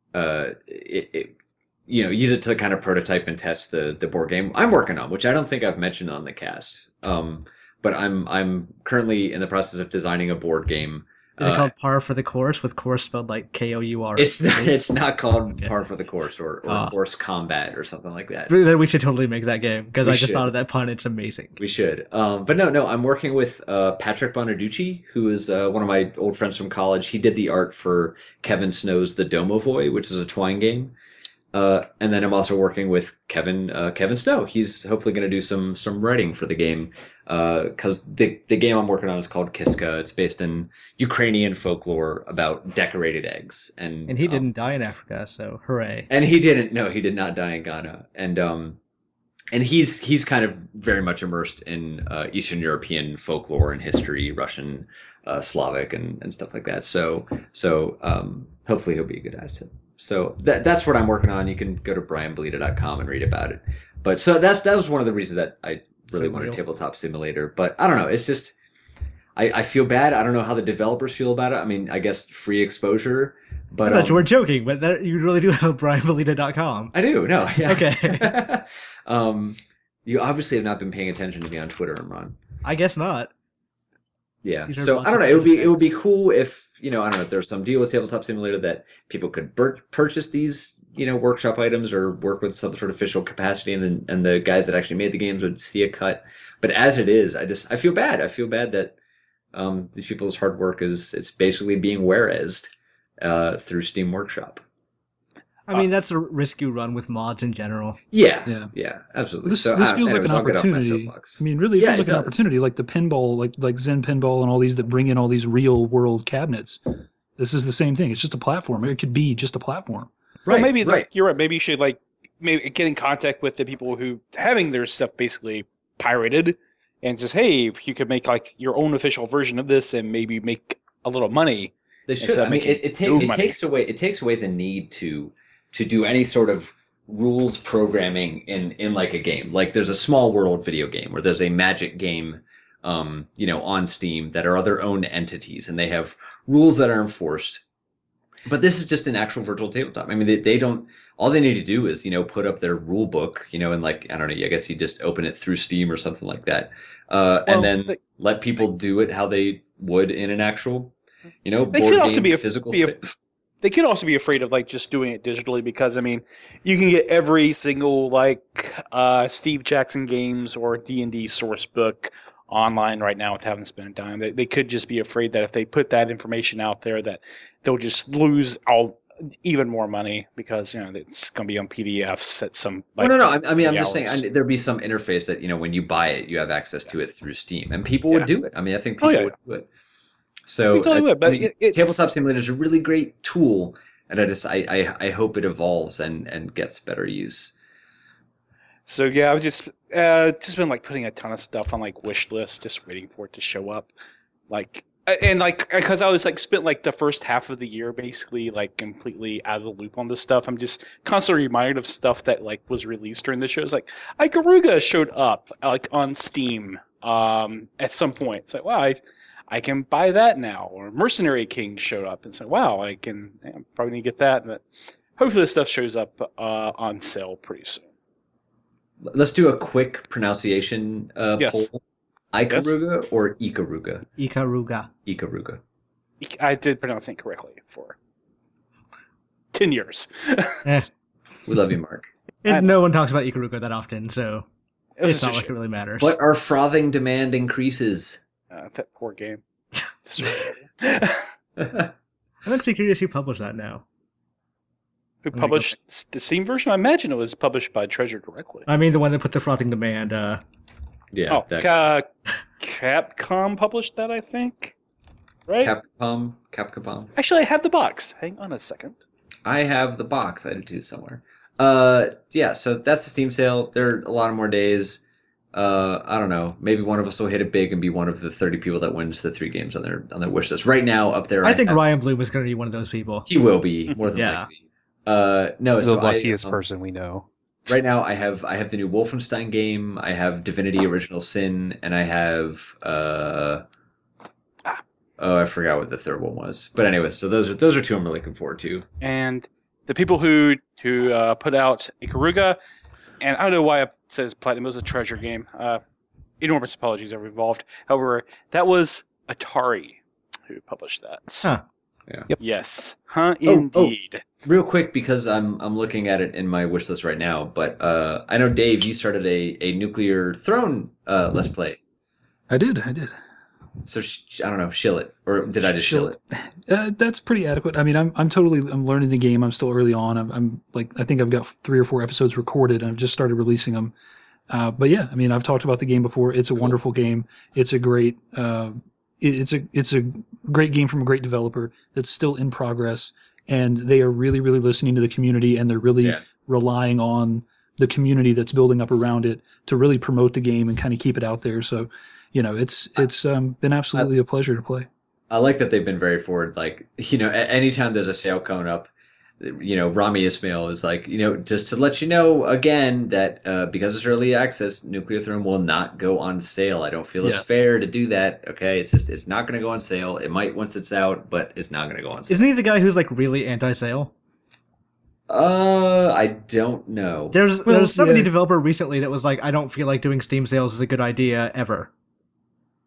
use it to kind of prototype and test the board game I'm working on, which I don't think I've mentioned on the cast. But I'm currently in the process of designing a board game. Is it called Par for the Course, with course spelled like Kour? It's not called Okay. Par for the Course or Course Combat or something like that. Then we should totally make that game, because We I just should. thought of that pun. It's amazing. We should. But no, I'm working with Patrick Bonaducci, who is one of my old friends from college. He did the art for Kevin Snow's The Domovoy, which is a Twine game. And then I'm also working with Kevin Snow. He's hopefully going to do some writing for the game, because the game I'm working on is called Kiska. It's based in Ukrainian folklore about decorated eggs. And And he didn't die in Africa, so hooray. And he didn't. No, he did not die in Ghana. And he's kind of very much immersed in Eastern European folklore and history, Russian, Slavic, and stuff like that. So hopefully he'll be a good asset. So that's what I'm working on. You can go to brianbolita.com and read about it. But so that was one of the reasons that I really wanted Tabletop Simulator. But I don't know. It's just I feel bad. I don't know how the developers feel about it. I mean, I guess free exposure. But I thought you were joking, but you really do have brianbolita.com. I do. No. Yeah. Okay. You obviously have not been paying attention to me on Twitter, Imran. I guess not. Yeah. These are So lots I don't know. of It would be benefits. cool if I don't know if there's some deal with Tabletop Simulator that people could purchase these workshop items or work with some sort of official capacity, and the guys that actually made the games would see a cut. But as it is, I feel bad. I feel bad that these people's hard work it's basically being whereased through Steam Workshop. I mean, that's a risk you run with mods in general. Yeah. Yeah. Absolutely. This So this feels anyways, like an I'll get off my opportunity. soapbox. I mean, really, it Yeah, feels it like an does. opportunity, like the pinball, like Zen Pinball, and all these that bring in all these real world cabinets. This is the same thing. It's just a platform. It could be just a platform. Well, Right. maybe Right. you're right. Maybe you should maybe get in contact with the people who having their stuff basically pirated, and just hey, you could make like your own official version of this and maybe make a little money. They should. Instead of I mean, making it no money. takes away the need to do any sort of rules programming in like a game. Like there's a Small World video game where there's a Magic game, on Steam that are their own entities and they have rules that are enforced. But this is just an actual virtual tabletop. I mean, they don't. All they need to do is put up their rule book, and like I don't know. I guess you just open it through Steam or something like that, and then let people do it how they would in an actual, board They could also game be physical be a- space. They could also be afraid of just doing it digitally because I mean, you can get every single Steve Jackson Games or D&D source book online right now without having to spend time. They could just be afraid that if they put that information out there, that they'll just lose even more money because it's going to be on PDFs at some. No. I mean, I'm just hours. saying there'd be some interface that when you buy it, you have access to it through Steam, and people would do it. I mean, I think people would do it. So We totally would, but it's Tabletop Simulator is a really great tool, and I hope it evolves and gets better use. So yeah, I've just been putting a ton of stuff on wish list, just waiting for it to show up, because I was spent the first half of the year basically completely out of the loop on this stuff. I'm just constantly reminded of stuff that was released during the show. It's Ikaruga showed up on Steam at some point. It's wow, I can buy that now. Or Mercenary King showed up and said, wow, I'm probably need to get that. But hopefully this stuff shows up on sale pretty soon. Let's do a quick pronunciation Yes. poll. Ikaruga or Ikaruga? Ikaruga. Ikaruga. I did pronounce it correctly for 10 years. Eh. We love you, Mark. And no one talks about Ikaruga that often, so It was it's just not a like it shame. really matters. But our frothing demand increases. That poor game. I'm actually curious who published that now. Who published the Steam version? I imagine it was published by Treasure directly. I mean, the one that put the frothing demand. Yeah. Capcom published that, I think. Right? Capcom. Actually, I have the box. Hang on a second. I have the box. I did too somewhere. Yeah. So that's the Steam sale. There are a lot of more days. I don't know. Maybe one of us will hit it big and be one of the 30 people that wins the 3 games on their wish list. Right now, up there, I think have- Ryan Bloom is going to be one of those people. He will be more than Yeah. likely. No, The so luckiest person we know. Right now, I have the new Wolfenstein game. I have Divinity: Original Sin, and I have I forgot what the third one was. But anyway, so those are 2 I'm really looking forward to. And the people who put out Ikaruga, and I don't know why it says Platinum. It was a Treasure game. Enormous apologies are involved. However, that was Atari who published that. Huh. Yeah. Yep. Yes. Indeed. Real quick, because I'm looking at it in my wish list right now. But I know Dave, you started a Nuclear Throne Let's Play. I did. So I don't know, shill it, or did I just shill it? That's pretty adequate. I mean, I'm learning the game. I'm still early on. I'm I think I've got 3 or 4 episodes recorded, and I've just started releasing them. But yeah, I mean, I've talked about the game before. It's a wonderful game. It's a great it's a great game from a great developer that's still in progress, and they are really, really listening to the community, and they're really relying on the community that's building up around it to really promote the game and kind of keep it out there. So, it's been absolutely a pleasure to play. I like that they've been very forward. Anytime there's a sale coming up, Rami Ismail is just to let you know again that because it's early access, Nuclear Throne will not go on sale. I don't feel it's fair to do that. Okay, it's not going to go on sale. It might once it's out, but it's not going to go on sale. Isn't he the guy who's really anti-sale? I don't know. There was somebody developer recently that was I don't feel like doing Steam sales is a good idea ever.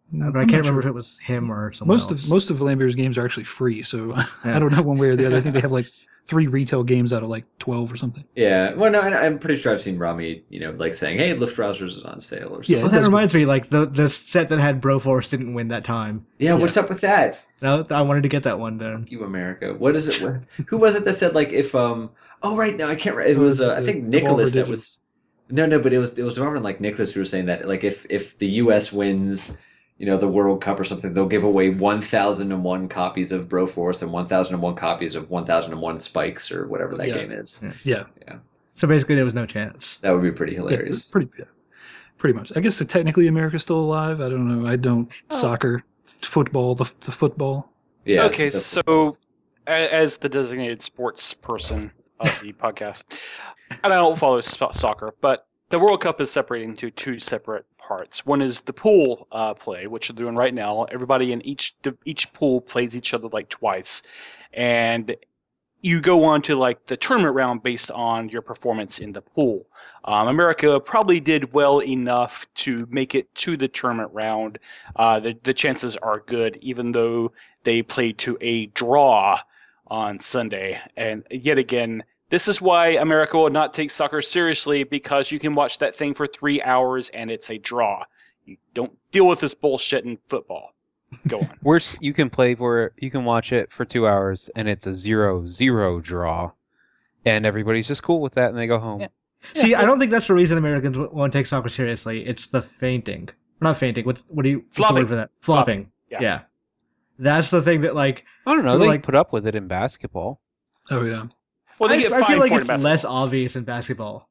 But I can't remember if it was him or someone else. Most of Lambert's games are actually free, so I don't know one way or the other. I think they have like 3 retail games out of like 12 or something. Yeah, well, no, and I'm pretty sure I've seen Rami, like saying, "Hey, Luftrausers is on sale" or something. Yeah, Well, that reminds me, like the set that had Broforce didn't win that time. Yeah, what's up with that? No, I wanted to get that one then. You America. What is it? Who was it that said like if Oh right, no, I can't. It was I think Nicholas that was. No, but it was Devolver and like Nicholas who were saying that like if the U.S. wins, the World Cup or something, they'll give away 1,001 copies of Broforce and 1,001 copies of 1,001 Spikes or whatever that game is. Yeah. So basically, there was no chance. That would be pretty hilarious. Pretty much. I guess that technically America's still alive. I don't know. I don't soccer, football, the football. Yeah. Okay, so as the designated sports person of the podcast, I don't follow soccer, but the World Cup is separated into 2 separate parts. One is the pool play, which they're doing right now. Everybody in each pool plays each other like twice, and you go on to like the tournament round based on your performance in the pool. America probably did well enough to make it to the tournament round. The chances are good, even though they played to a draw on Sunday. And yet again, this is why America will not take soccer seriously, because you can watch that thing for 3 hours and it's a draw. You don't deal with this bullshit in football. Go on. Worse, you can watch it for 2 hours and it's a 0-0 draw, and everybody's just cool with that and they go home. Yeah. See, I don't think that's the reason Americans won't take soccer seriously. It's the fainting. Not fainting. What's the word for that? Flopping. Yeah. That's the thing that like. I don't know. They put up with it in basketball. Oh yeah. Well, they get I feel like it's basketball. less obvious in basketball.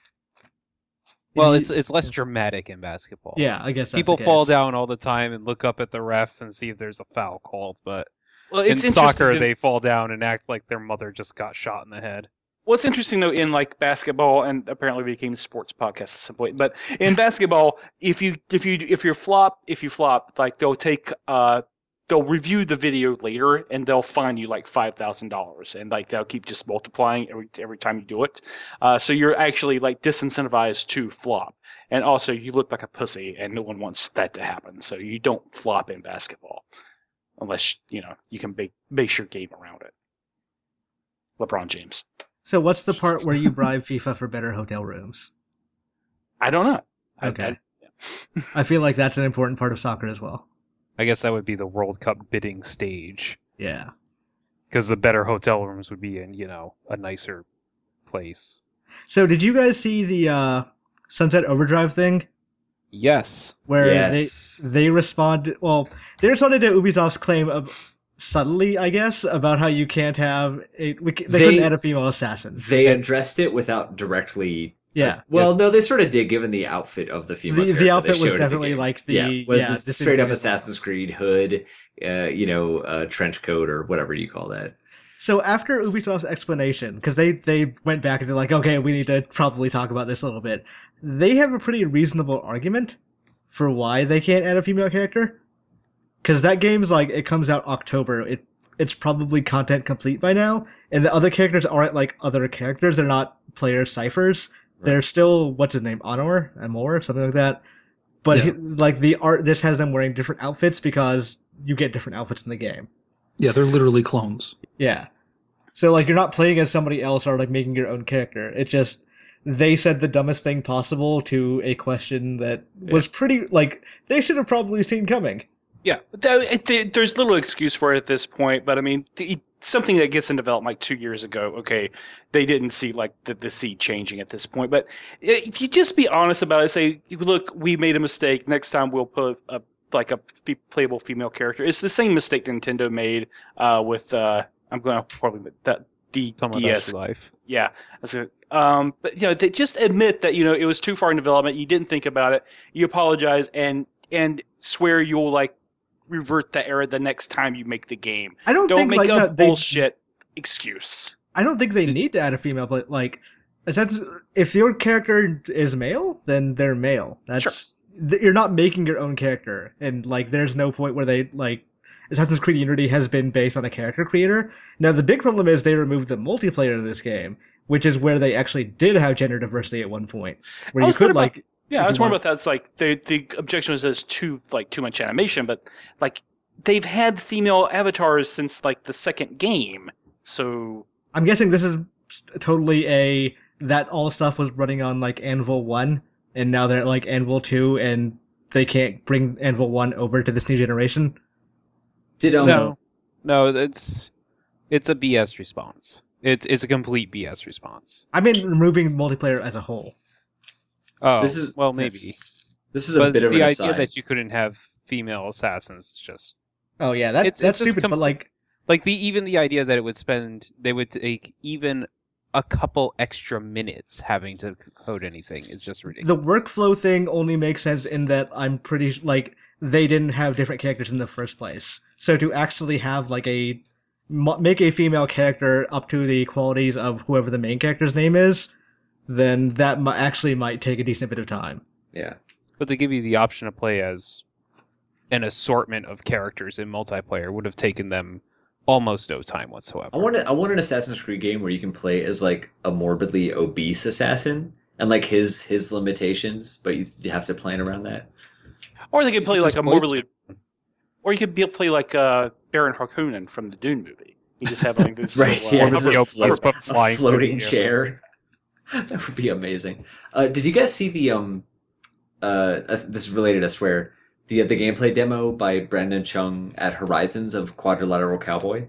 Well, it's less dramatic in basketball. Yeah, I guess that's people the fall case. down all the time and look up at the ref and see if there's a foul called. But Well, in soccer, they fall down and act like their mother just got shot in the head. What's interesting though in like basketball, and apparently we became a sports podcast at some point, but in basketball, if you flop, like they'll review the video later and they'll fine you like $5,000, and like they'll keep just multiplying every time you do it. So you're actually like disincentivized to flop, and also you look like a pussy, and no one wants that to happen. So you don't flop in basketball unless you can base your game around it. LeBron James. So what's the part where you bribe FIFA for better hotel rooms? I don't know. Okay. I feel like that's an important part of soccer as well. I guess that would be the World Cup bidding stage. Yeah. Because the better hotel rooms would be in, a nicer place. So did you guys see the Sunset Overdrive thing? Yes. Where they responded to Ubisoft's claim of subtly, I guess, about how you can't have they couldn't add a female assassin. They addressed it without directly. Yeah. No, they sort of did, given the outfit of the female. The outfit was definitely like the this straight up Assassin's Creed hood, trench coat or whatever you call that. So after Ubisoft's explanation, because they went back and they're like, okay, we need to probably talk about this a little bit. They have a pretty reasonable argument for why they can't add a female character. Because that game's like, it comes out October. It's probably content complete by now, and the other characters aren't like other characters. They're not player ciphers. Right. They're still, what's his name, Amor, something like that. But the art, this has them wearing different outfits because you get different outfits in the game. Yeah, they're literally clones. Yeah. So like, you're not playing as somebody else or like making your own character. It's just, they said the dumbest thing possible to a question that was pretty, like, they should have probably seen coming. Yeah, there's little excuse for it at this point, but I mean, something that gets in development like 2 years ago, okay, they didn't see like the sea changing at this point, but if you just be honest about it, say, look, we made a mistake, next time we'll put a playable female character. It's the same mistake Nintendo made with, I'm going to probably that DS. Life. Yeah. But, they just admit that, it was too far in development, you didn't think about it, you apologize, and swear you'll like revert the error the next time you make the game. Don't think make a bullshit excuse. I don't think they need to add a female, but like, if your character is male, then they're male. That's you're not making your own character, and like, there's no point where they like. Assassin's Creed Unity has been based on a character creator. Now the big problem is they removed the multiplayer of this game, which is where they actually did have gender diversity at one point, where you could like. Yeah, If I was you more want- about that. It's like the objection was there's too much animation, but like they've had female avatars since like the second game. So I'm guessing this is totally that all stuff was running on like Anvil 1, and now they're at like Anvil 2, and they can't bring Anvil 1 over to this new generation. Did No, it's a BS response. It's a complete BS response. I mean, removing multiplayer as a whole. Oh, This is- maybe. this is a But bit of the an idea aside. that you couldn't have female assassins just Oh yeah, It's that's just stupid. But like, like the idea that they would take even a couple extra minutes having to code anything is just ridiculous. the workflow thing only makes sense in that I'm pretty like they didn't have different characters in the first place. So to actually have like make a female character up to the qualities of whoever the main character's name is, then that actually might take a decent bit of time. Yeah. But to give you the option to play as an assortment of characters in multiplayer would have taken them almost no time whatsoever. I want an Assassin's Creed game where you can play as like a morbidly obese assassin and like his limitations, but you have to plan around that. or they could play like Just a voice- morbidly, or you could play like Baron Harkonnen from the Dune movie. You just have like this Right, little, yeah, Or this maybe is a a flying floating through the air. chair. That would be amazing. Did you guys see the this is related, I swear, the gameplay demo by Brandon Chung at Horizons of Quadrilateral Cowboy?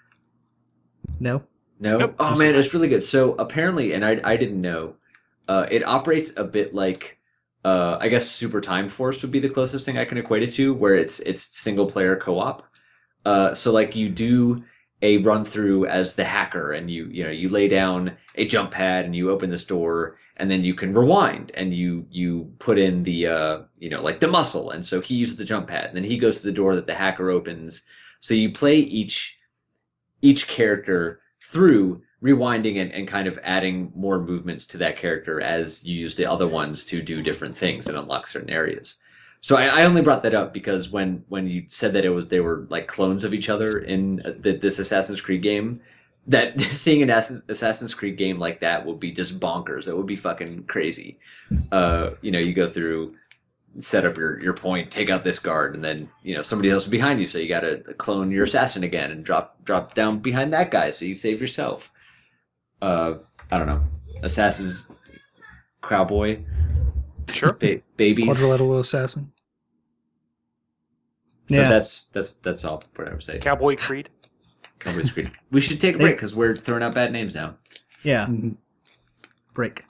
No, No? Nope. Oh man, it's really good. So apparently, and I didn't know, it operates a bit like I guess Super Time Force would be the closest thing I can equate it to, where it's single player co-op. So like you do a run through as the hacker, and you lay down a jump pad and you open this door, and then you can rewind and you put in the like the muscle, and so he uses the jump pad, and then he goes to the door that the hacker opens. So you play each character through rewinding and kind of adding more movements to that character as you use the other ones to do different things and unlock certain areas. So I only brought that up because when you said that they were like clones of each other in this Assassin's Creed game, that seeing an Assassin's Creed game like that would be just bonkers. It would be fucking crazy. You go through, set up your point, take out this guard, and then somebody else is behind you, so you got to clone your assassin again and drop down behind that guy so you save yourself. I don't know, Assassin's Cowboy, Sure. babies. Quadrilateral assassin. So Yeah. that's all what I would say. Cowboy Creed. Cowboys Creed. We should take a break because we're throwing out bad names now. yeah, Mhm. break.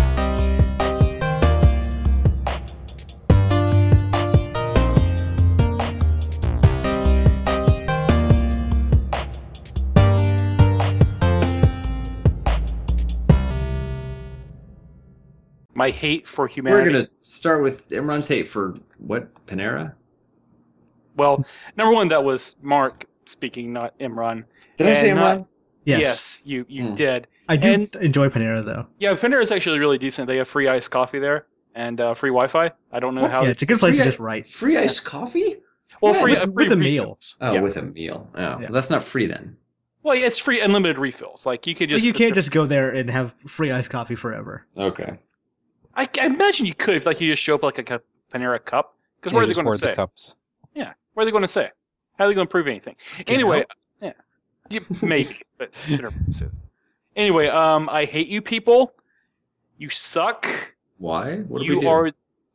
My hate for We're humanity. gonna start with Imran's hate for what? Panera? Well, number one, that was Mark speaking, not Imran. Did I say And Imran? not- Yes, you Hmm. did. I do and- enjoy Panera though. Yeah, Panera is actually really decent. They have free iced coffee there and free Wi-Fi. I don't know What? how. Yeah, it's a good place to Free- just write. Free iced coffee? Well, Yeah, free with a meal. refills. Oh, Yeah. with a meal. Oh, Yeah. well, that's not free then. Well, yeah, it's free unlimited refills. Like you could But just. you sit can't there- just go there and have free iced coffee forever. Okay. I imagine you could if like you just show up like a Panera cup. Because what are they Just going to hoard the say? cups. Yeah, what are they going to say? How are they going to prove anything? Anyway, yeah, you make. But anyway, I hate you people. You suck. Why? What do we You do? are.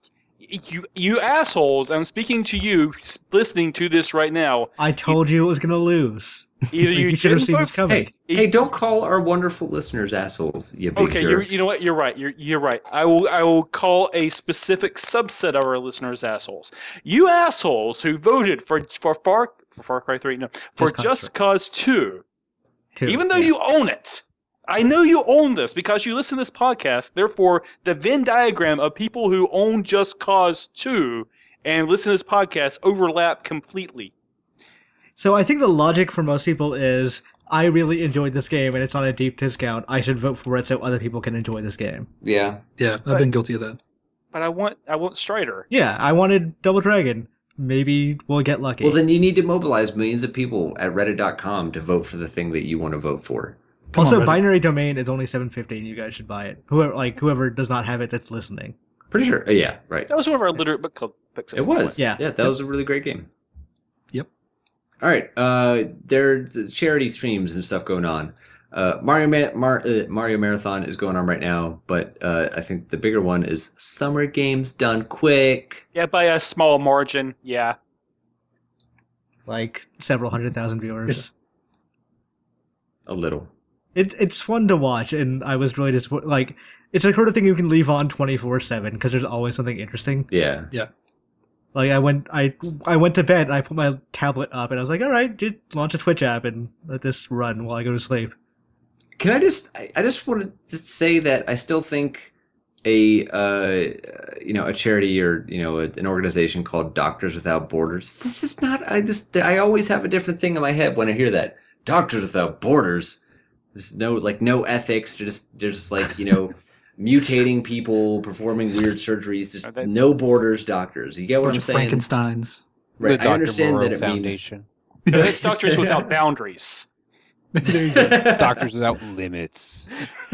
You assholes! I'm speaking to you, listening to this right now. I told you it was gonna lose. Either Like, you, you should have didn't seen vote this coming. Hey, don't call our wonderful listeners assholes, you big Okay, jerk. you know what? You're right. You're right. I will call a specific subset of our listeners assholes. You assholes who voted for Far Cry 3, no, for Just Cause 2, Too. even though Yeah. you own it. I know you own this because you listen to this podcast. Therefore, the Venn diagram of people who own Just Cause 2 and listen to this podcast overlap completely. So I think the logic for most people is, I really enjoyed this game and it's on a deep discount. I should vote for it so other people can enjoy this game. Yeah. Yeah, I've been guilty of that. But I want Strider. Yeah, I wanted Double Dragon. Maybe we'll get lucky. Well, then you need to mobilize millions of people at Reddit.com to vote for the thing that you want to vote for. also, on, Reddit. Binary Domain is only $7.50 and you guys should buy it. Whoever does not have it that's listening. Pretty sure. Yeah, right. That was one of our literate book club picks. It was. Yeah. Yeah, that was a really great game. Yep. All right. There's charity streams and stuff going on. Mario Marathon is going on right now, but I think the bigger one is Summer Games Done Quick. Yeah, by a small margin. Yeah. Like several 100,000 viewers. A little. It's fun to watch, and I was really disappointed. Like, it's the kind of thing you can leave on 24/7 because there's always something interesting. Yeah. Like I went to bed and I put my tablet up and I was like, all right, just launch a Twitch app and let this run while I go to sleep. Can I just wanted to say that I still think a charity or an organization called Doctors Without Borders. This is not. I always have a different thing in my head when I hear that. Doctors Without Borders. There's no ethics. They're just like mutating people, performing weird surgeries. Just no borders. Doctors. You get what Bunch I'm of saying? Frankensteins. Right. The I Dr. understand Moreau that it Foundation. It's Doctors Without Boundaries. There you go. Doctors Without Limits.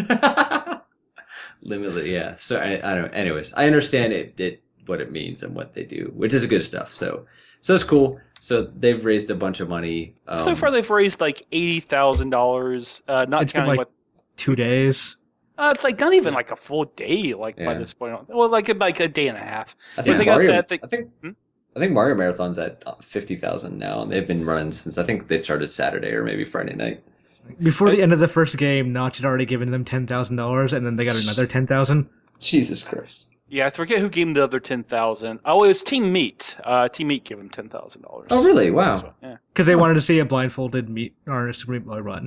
Limited, yeah. So I don't know. Anyways, I understand what it means and what they do, which is good stuff. So it's cool. So they've raised a bunch of money. So far, they've raised like $80,000. Not It's been counting like what. 2 days. It's like not even like a full day. Like by Yeah. this point, well, like a day and a half. I think they got Mario. that thing- I think Mario Marathon's at 50,000 now, and they've been running since I think they started Saturday or maybe Friday night. Before the end of the first game, Notch had already given them $10,000, and then they got another 10,000. Jesus Christ! Yeah, I forget who gave him the other 10,000. Oh, it was Team Meat. Team Meat gave him $10,000. Oh, really? Wow. So, yeah. Because they wanted to see a blindfolded Meat or a Super Meat Boy run.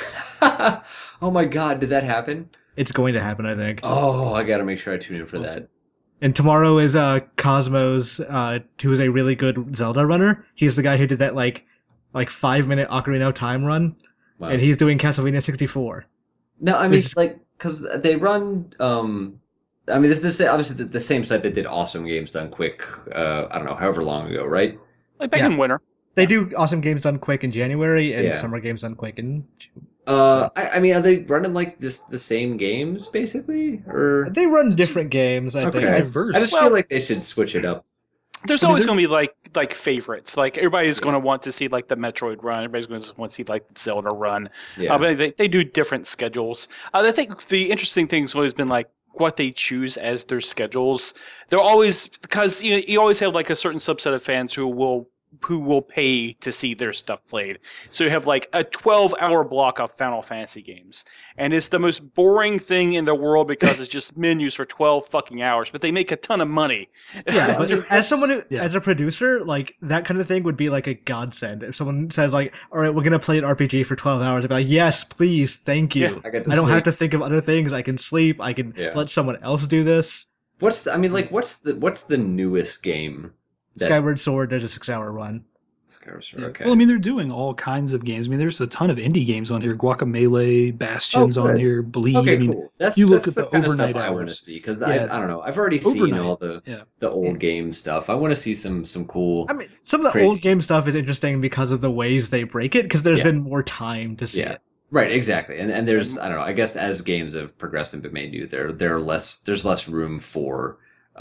Oh my God! Did that happen? It's going to happen, I think. Oh, I gotta make sure I tune in for that. And tomorrow is Cosmos, who is a really good Zelda runner. He's the guy who did that like 5-minute Ocarina of Time run, Wow. and he's doing Castlevania 64. No, I mean, Which- because they run. I mean, this is obviously the same site that did Awesome Games Done Quick. I don't know, however long ago, right? Like back Yeah. in winter. They do Awesome Games Done Quick in January and Yeah. Summer Games Done Quick in June. I mean, are they running like the same games basically, or They run different games, I think. Okay. Diverse. I just Well- feel like they should switch it up. There's I mean, always there- going to be like favorites. Like everybody's going to want to see like the Metroid run. Everybody's going to want to see like the Zelda run. Yeah. But they do different schedules. I think the interesting thing's always been like what they choose as their schedules. They're always because you always have like a certain subset of fans who will pay to see their stuff played. So you have like a 12-hour block of Final Fantasy games. And it's the most boring thing in the world because it's just menus for 12 fucking hours, but they make a ton of money. Yeah, but as someone who, Yeah. as a producer, like that kind of thing would be like a godsend. If someone says like, "All right, we're gonna play an RPG for 12 hours," I'd be like, "Yes, please, thank you. Yeah, get to I don't have sleep. to think of other things. I can sleep. I can Yeah. let someone else do this." What's the newest game? That... Skyward Sword, there's a 6-hour run. Skyward Sword. Yeah. Okay. Well, I mean, they're doing all kinds of games. I mean, there's a ton of indie games on here. Guacamelee, Bastion's Oh, on good. here, Bleed. Okay, I mean, cool. That's you look that's at the kind of overnight stuff I want to hours. see because Yeah. I don't know. I've already seen Overnight, all the yeah. old game stuff. I want to see some cool. I mean, some of the Crazy. old game stuff is interesting because of the ways they break it, because there's Yeah. been more time to see Yeah. it. Right, exactly, and there's I don't know. I guess as games have progressed and been made new, there's less room for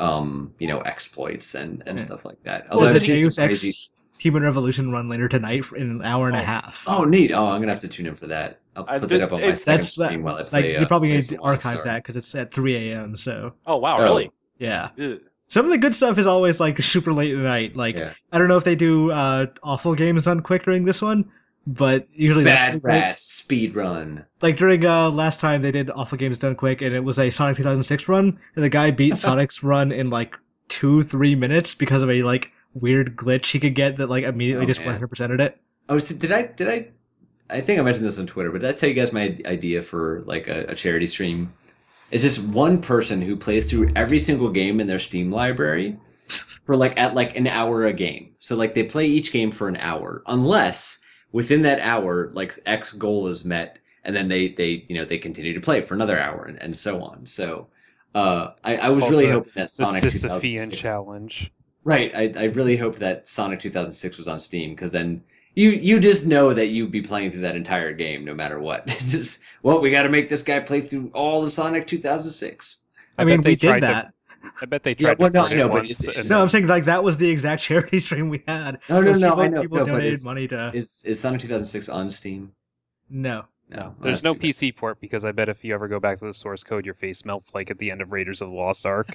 exploits and Yeah. stuff like that. Well, Although there's I've a seen Deus some crazy. Ex Human Revolution run later tonight in an hour and a half. Oh, neat! Oh, I'm gonna have to tune in for that. I'll I put did- that up on my it's- second That's stream while I like play. you probably play need some to archive Wildstar. that because it's at 3 a.m. So Oh wow, Oh. really? yeah, Ugh. some of the good stuff is always like super late at night. Like Yeah. I don't know if they do awful games done quick during this one, but usually that's Bad Rats speed run. like during last time they did awful games done quick, and it was a Sonic 2006 run, and the guy beat Sonic's run in like 2-3 minutes because of a like weird glitch he could get that like immediately Oh, just man. 100%ed it. Oh, so did I? I think I mentioned this on Twitter, but did I tell you guys my idea for like a charity stream? It's just one person who plays through every single game in their Steam library for like at like an hour a game. So like they play each game for an hour, unless within that hour like X goal is met, and then they continue to play for another hour and so on. So I was Called really the- hoping that The Sonic Sisyphean 2006 challenge. Right. I really hope that Sonic 2006 was on Steam because then you just know that you'd be playing through that entire game no matter what. Just we got to make this guy play through all of Sonic 2006. I mean, bet they we did tried to- that. I bet they Yeah, tried well, to no, port I it know, but once. it's- No, I'm saying like that was the exact charity stream we had. No, Those I people know, but donated money to. is Thunder 2006 on Steam? No. No, There's that's no too bad. PC port because I bet if you ever go back to the source code, your face melts like at the end of Raiders of the Lost Ark.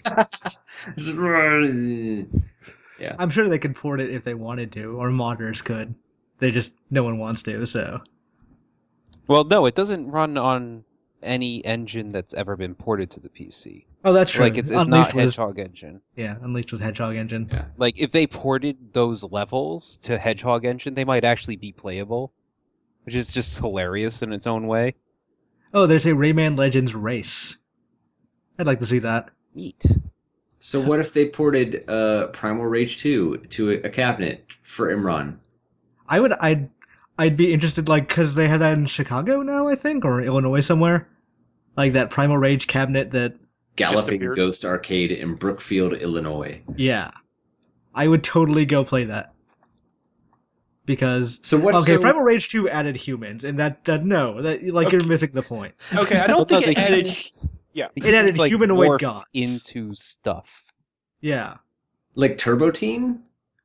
Yeah. I'm sure they could port it if they wanted to, or modders could. They just no one wants to. So Well, no, it doesn't run on any engine that's ever been ported to the PC. oh, that's true. Like it's Unleashed not was Hedgehog Engine. Unleashed was Hedgehog Engine. Yeah. Like if they ported those levels to Hedgehog Engine, they might actually be playable, which is just hilarious in its own way. Oh, there's a Rayman Legends race. I'd like to see that. Neat. So what if they ported Primal Rage 2 to a cabinet for Imran? I'd be interested, like, because they have that in Chicago now, I think, or Illinois somewhere. Like that Primal Rage cabinet that, Galloping appeared. Ghost Arcade in Brookfield, Illinois. yeah. I would totally go play that. Because, So what's okay, so, Primal Rage 2 added humans, and like, you're missing the point. Okay, I don't Well, think no, it the added. humans- Yeah. the It added humans, like, humanoid morph gods. into stuff. Yeah. like Turbo Teen?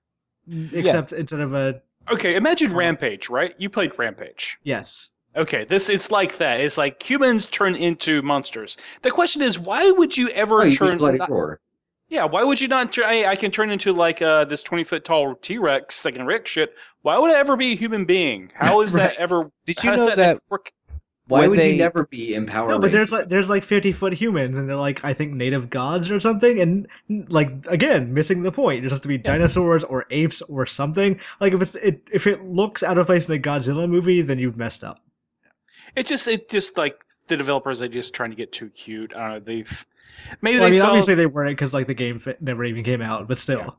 Except Yes. instead of a, Okay, imagine Rampage, right? You played Rampage. yes. Okay, it's like that. It's like humans turn into monsters. The question is, why would you ever Oh, you turn? mean Bloody Roar. Yeah, why would you not? I can turn into like this 20-foot tall T-Rex that can wreck shit. Why would I ever be a human being? How is that Right. ever? Did how you does know that that work? Why When would they- you never be in Power No, but Rangers? there's like 50-foot humans, and they're like, I think, native gods or something, and like again, missing the point. It has to be dinosaurs or apes or something. Like if it looks out of place in the Godzilla movie, then you've messed up. It just like the developers are just trying to get too cute. I don't know. They've maybe Well, I they mean, saw. obviously they weren't because like the game never even came out, but still.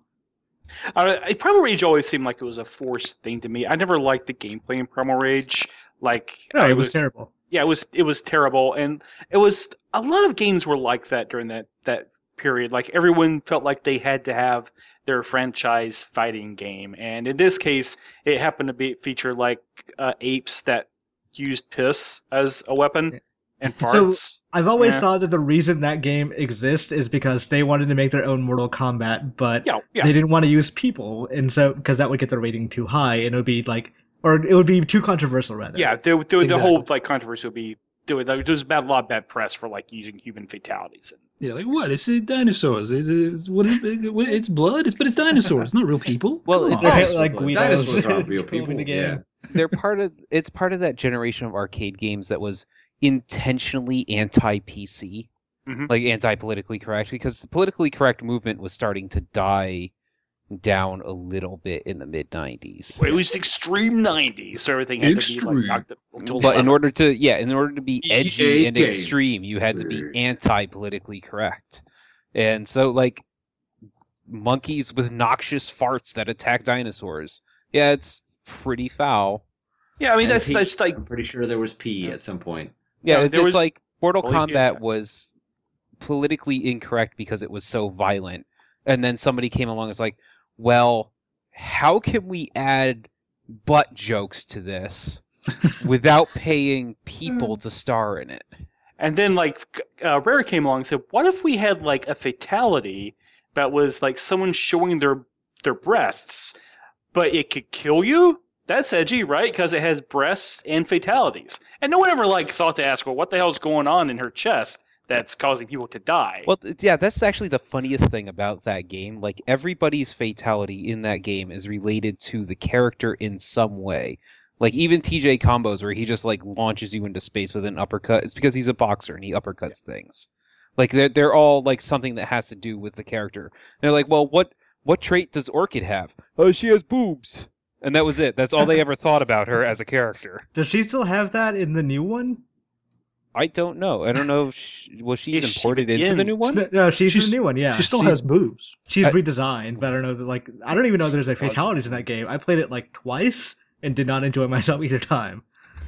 Primal Rage always seemed like it was a forced thing to me. I never liked the gameplay in Primal Rage. Like No, it was terrible. Yeah, it was terrible, and it was a lot of games were like that during that period. Like everyone felt like they had to have their franchise fighting game, and in this case, it happened to feature like apes that used piss as a weapon and So- farts. I've always Yeah. thought that the reason that game exists is because they wanted to make their own Mortal Kombat, but Yeah. they didn't want to use people, and so because that would get the rating too high, and it would be like, or it would be too controversial rather. Yeah, the Exactly. whole like controversy would be there was a lot of bad press for like using human fatalities. Yeah, like what? It's dinosaurs. It's blood. But it's dinosaurs. It's not real people. Well, Come it- on. They're Dinosaurs, like but Guidos. dinosaurs aren't real Throw them in people. the game. They're it's part of that generation of arcade games that was intentionally anti-PC, Mhm. like anti-politically correct, because the politically correct movement was starting to die down a little bit in the mid 90s. It was extreme 90s, so everything had to be Extreme. like knocked up to But in 11. order to be edgy EA and games. extreme, you had to be Weird. anti-politically correct. And so like monkeys with noxious farts that attack dinosaurs. Yeah, it's pretty foul. Yeah, I mean And that's Pete. like I'm pretty sure there was P at some point. Yeah, Yeah, it's, there it's was- like Mortal Holy Kombat shit. was politically incorrect because it was so violent. And then somebody came along and was like, well, how can we add butt jokes to this without paying people to star in it? And then like Rare came along and said, "What if we had like a fatality that was like someone showing their breasts, but it could kill you?" That's edgy, right? Because it has breasts and fatalities. And no one ever like thought to ask, "Well, what the hell's going on in her chest that's causing people to die?" Well, yeah, that's actually the funniest thing about that game. Like, everybody's fatality in that game is related to the character in some way. Like, even TJ combos where he just, like, launches you into space with an uppercut, it's because he's a boxer and he uppercuts things. Like, they're all, like, something that has to do with the character. And they're like, well, what trait does Orchid have? Oh, she has boobs. And that was it. That's all they ever thought about her as a character. Does she still have that in the new one? I don't know. I don't know if was she Is even she ported into the in- new one? No, she's in She's- the new one. Yeah, She still has boobs. She's I- redesigned, but I don't know. Like, I don't even know there's like Still has fatalities in that game. I played it like twice and did not enjoy myself either time.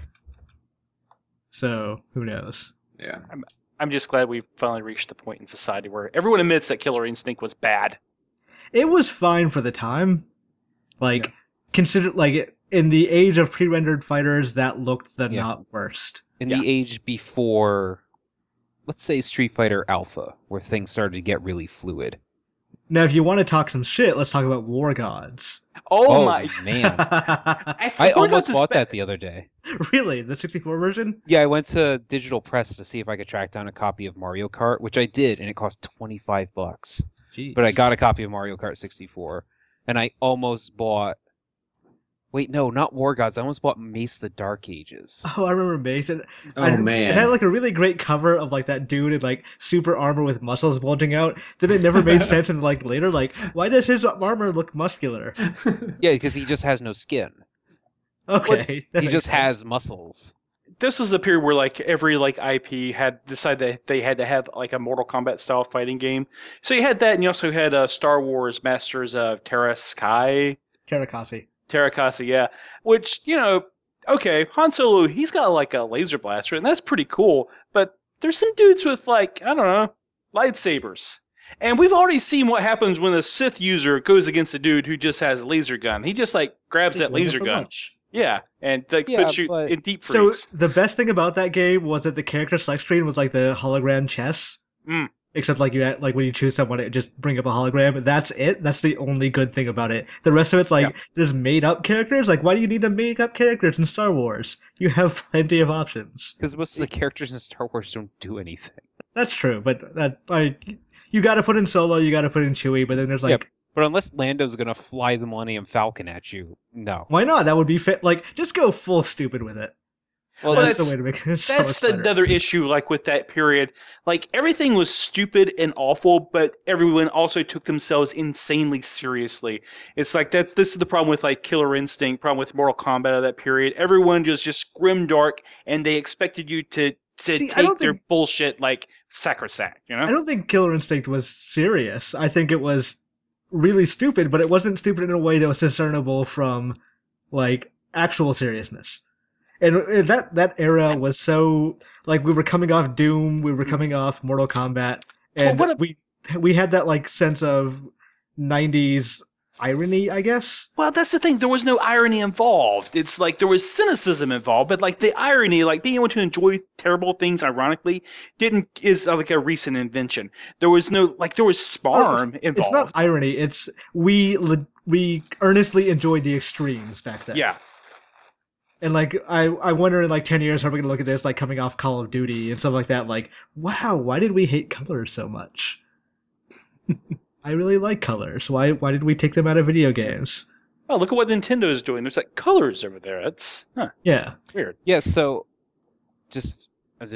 So who knows? Yeah. I'm just glad we finally reached the point in society where everyone admits that Killer Instinct was bad. It was fine for the time. Like, consider like in the age of pre-rendered fighters, that looked the Yeah. not worst. In Yeah. the age before let's say Street Fighter Alpha, where things started to get really fluid. Now, if you want to talk some shit, let's talk about War Gods. Oh my! man, I I forgot almost to bought spe- that the other day. Really? The 64 version? Yeah, I went to Digital Press to see if I could track down a copy of Mario Kart, which I did, and it cost $25. Jeez. But I got a copy of Mario Kart 64, and I almost bought. Wait, no, not War Gods. I almost bought Mace: The Dark Ages. Oh, I remember Mace. And Oh, man. It had like a really great cover of like that dude in like super armor with muscles bulging out. Then it never made sense, and like later, like why does his armor look muscular? Yeah, because he just has no skin. Okay, that He makes just sense. has muscles. This is the period where like every like IP had decided that they had to have like a Mortal Kombat style fighting game. So you had that, and you also had Star Wars Masters of Terra Sky. Terakasi. Terakasi, yeah. Which, okay, Han Solo, he's got like a laser blaster, and that's pretty cool, but there's some dudes with like, I don't know, lightsabers. And we've already seen what happens when a Sith user goes against a dude who just has a laser gun. He just like grabs that laser gun. Yeah, and like Yeah, puts you but- in deep So freeze. the best thing about that game was that the character select screen was like the hologram chess. Mm. Except like like when you choose someone, it just bring up a hologram. That's it. That's the only good thing about it. The rest of it's like there's made up characters. Like why do you need to make up characters in Star Wars? You have plenty of options. Because most of the characters in Star Wars don't do anything. That's true, but that like you got to put in Solo, you got to put in Chewie, but then there's like Yep. But unless Lando's gonna fly the Millennium Falcon at you, no. why not? That would be fit. Like just go full stupid with it. Well, that's the that's- way to make it. so That's much better. another issue, like with that period. Like everything was stupid and awful, but everyone also took themselves insanely seriously. It's like this is the problem with like Killer Instinct, problem with Mortal Kombat of that period. Everyone just grimdark, and they expected you to See, I don't take their think- bullshit like sacrosanct. I don't think Killer Instinct was serious. I think it was really stupid, but it wasn't stupid in a way that was discernible from like actual seriousness. And that era was so like we were coming off Doom, we were coming off Mortal Kombat, and Well, we had that like sense of 90s irony, I guess. Well, that's the thing. There was no irony involved. It's like there was cynicism involved, but like the irony, like being able to enjoy terrible things ironically, is like a recent invention. There was no there was smarm involved. It's not irony. It's we earnestly enjoyed the extremes back then. Yeah. And like I wonder in like 10 years how we're gonna look at this like coming off Call of Duty and stuff like that. Like, wow, why did we hate colors so much? I really like colors. Why did we take them out of video games? Oh, look at what Nintendo is doing. There's like colors over there. That's Yeah. weird. Yeah, so just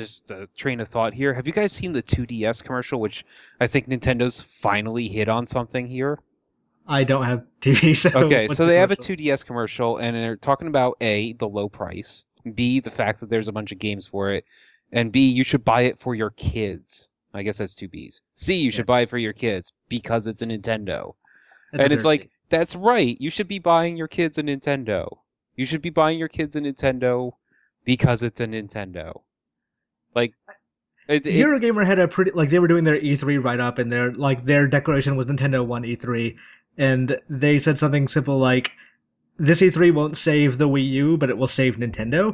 a train of thought here. Have you guys seen the 2DS commercial, which I think Nintendo's finally hit on something here? I don't have TV, so Okay, what's so the they have a commercial? 2DS commercial, and they're talking about A, the low price, B, the fact that there's a bunch of games for it, and B, you should buy it for your kids. I guess that's two B's. C, you should buy it for your kids because it's a Nintendo. That's And a it's third like, thing. that's right, you should be buying your kids a Nintendo. You should be buying your kids a Nintendo because it's a Nintendo. Like, Eurogamer had a pretty like they were doing their E3 write up and their declaration was Nintendo won E3 and they said something simple like this E3 won't save the Wii U but it will save Nintendo.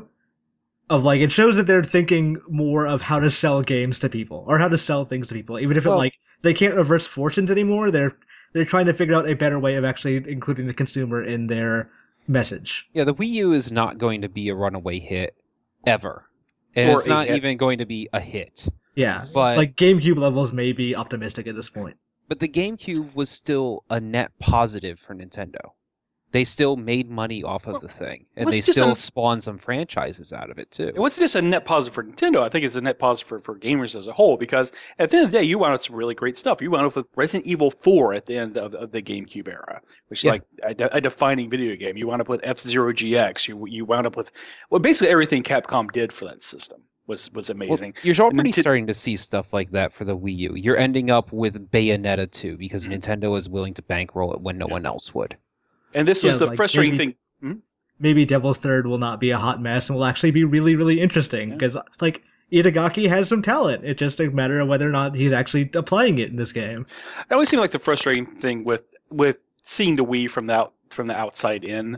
Of like it shows that they're thinking more of how to sell games to people or how to sell things to people even if Well- it like they can't reverse fortunes anymore. They're trying to figure out a better way of actually including the consumer in their message. yeah, the Wii U is not going to be a runaway hit ever. And Or it's not a hit. even going to be a hit. Yeah. But Like GameCube levels may be optimistic at this point. But the GameCube was still a net positive for Nintendo. They still made money off of the thing, and was they it just still a- spawned some franchises out of it too. It wasn't just a net positive for Nintendo. I think it's a net positive for gamers as a whole because at the end of the day, you wound up with some really great stuff. You wound up with Resident Evil 4 at the end of the GameCube era, which is Yeah. like a defining video game. You wound up with F-Zero GX. You wound up with basically everything Capcom did for that system was Well, amazing. you're already Ninten- starting to see stuff like that for the Wii U. You're ending up with Bayonetta 2 because Nintendo is willing to bankroll it when no one else would. And this Yeah, was the like frustrating maybe- thing. Maybe Devil's Third will not be a hot mess and will actually be really, really interesting because like Itagaki has some talent. It's just a matter of whether or not he's actually applying it in this game. It always seemed like the frustrating thing with seeing the Wii from the outside in.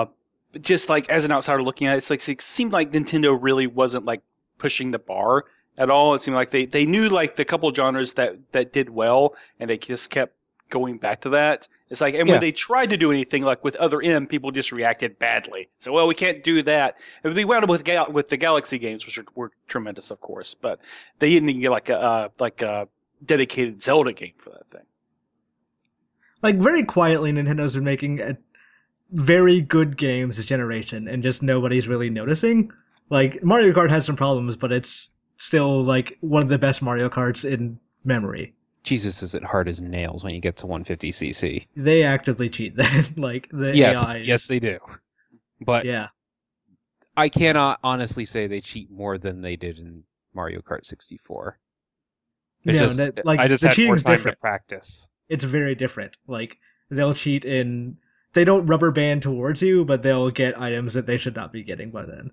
Just like as an outsider looking at it, it's like it seemed like Nintendo really wasn't like pushing the bar at all. It seemed like they knew like the couple genres that did well, and they just kept going back to that. It's like, and Yeah. when they tried to do anything like with Other M, people just reacted badly. So, well, we can't do that. And they wound up with the Galaxy games, which were tremendous, of course, but they didn't even get like a dedicated Zelda game for that thing. Like, very quietly, Nintendo's been making very good games this generation, and just nobody's really noticing. Like, Mario Kart has some problems, but it's still, like, one of the best Mario Karts in memory. Jesus, is it hard as nails when you get to 150cc? They actively cheat that. Like, the Yes, AI. yes, they do. But Yeah. I cannot honestly say they cheat more than they did in Mario Kart 64. It's No, just- like, I just the had more cheating's time different. to practice. It's very different. Like, they'll cheat in... They don't rubber band towards you, but they'll get items that they should not be getting by then.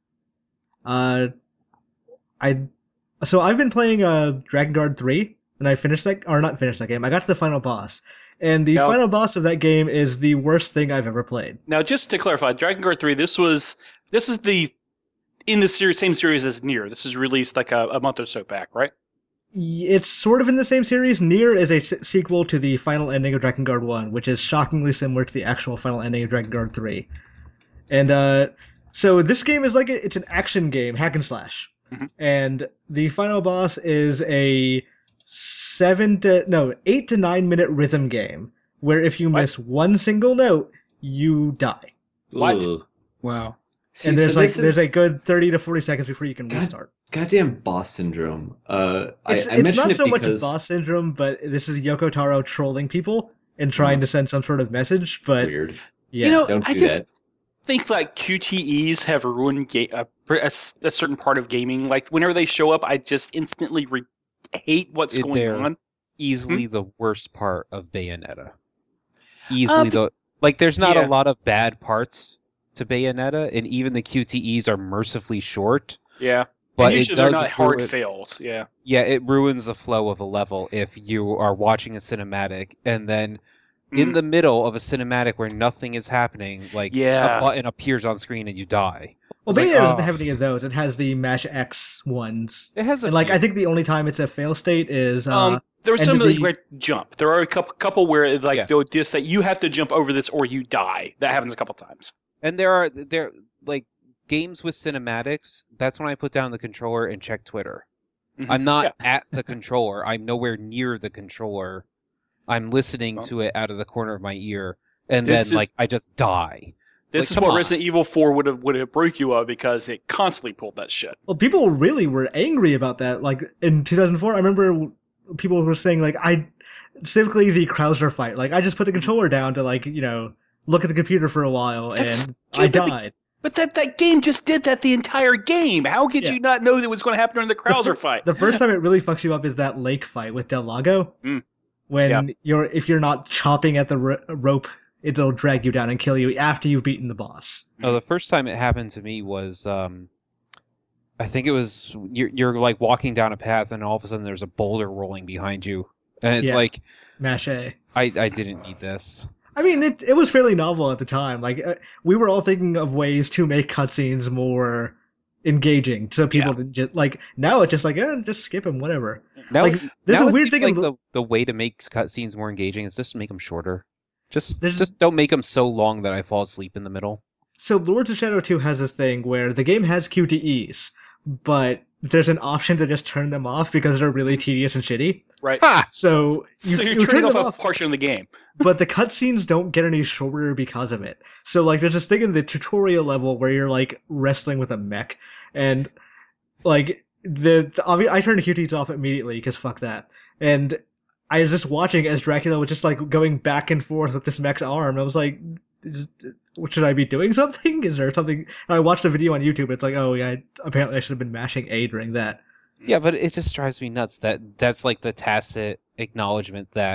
So I've been playing Dragon Guard 3, and I finished that... Or not finished that game. I got to the final boss. And the Now- final boss of that game is the worst thing I've ever played. Now, just to clarify, Dragon Guard 3, this is in the same series as Nier. This is released like a month or so back, right? It's sort of in the same series. Nier is a sequel to the final ending of Dragon Guard 1, which is shockingly similar to the actual final ending of Dragon Guard 3. And so this game is like it's an action game, hack and slash. Mhm. And the final boss is a 8 to 9 minute rhythm game where if you What? miss one single note, you die. What? Ugh. Wow. See, And there's so this there's is a good 30 to 40 seconds before you can God. restart. goddamn boss syndrome. It's I it's mentioned not it so much because boss syndrome, but this is Yoko Taro trolling people and trying to send some sort of message. But weird. yeah, You know, Don't I do just that. think like QTEs have ruined a certain part of gaming. Like whenever they show up, I just instantly hate what's going They're on. Easily the worst part of Bayonetta. Easily but- there's not yeah. a lot of bad parts to Bayonetta, and even the QTEs are mercifully short. Yeah, But and it usually does they're not hard ruin- fails. Yeah, Yeah, it ruins the flow of a level if you are watching a cinematic and then in the middle of a cinematic where nothing is happening, like Yeah. a button appears on screen and you die. well, It's like, Bayonetta doesn't oh. have any of those. It has the Mash X ones, It has a and like few. I think the only time it's a fail state is there was and some the- like where jump. There are a couple where like Yeah. they'll just say you have to jump over this or you die. That happens a couple times. And there like games with cinematics, that's when I put down the controller and check Twitter. Mhm. I'm not at the controller. I'm nowhere near the controller. I'm listening Well. to it out of the corner of my ear, and This then like is- I just die. This Like, is come what on. Resident Evil 4 would have broke you of because it constantly pulled that shit. well, people really were angry about that. Like in 2004, I remember people were saying like specifically the Krauser fight. Like I just put the controller down to look at the computer for a while, That's and I stupid. died. But that game just did that the entire game. How could Yeah. you not know that was going to happen during the Krauser fight? The first time it really fucks you up is that lake fight with Del Lago. Mm. When if you're not chopping at the rope, it'll drag you down and kill you after you've beaten the boss. Oh, the first time it happened to me was, I think it was you're like walking down a path and all of a sudden there's a boulder rolling behind you, and it's Yeah. like Mash A. I didn't need this. I mean, it was fairly novel at the time. Like we were all thinking of ways to make cutscenes more engaging, so people didn't just like. Now it's just like, just skip them, whatever. Now, Like, there's now a it weird seems thing like in the way to make cutscenes more engaging is just to make them shorter. Just There's- don't make them so long that I fall asleep in the middle. So Lords of Shadow 2 has a thing where the game has QTEs, but there's an option to just turn them off because they're really tedious and shitty. Right. Ha! So you So you're turn turning them off off, a portion of the game. but the cutscenes don't get any shorter because of it. So like there's this thing in the tutorial level where you're like wrestling with a mech, and like I turned the QTEs off immediately because fuck that. And I was just watching as Dracula was just like going back and forth with this mech's arm. I was like, should I be doing something? Is there something? And I watched the video on YouTube. It's like, oh yeah, apparently I should have been mashing A during that. Yeah, but it just drives me nuts that that's like the tacit acknowledgement that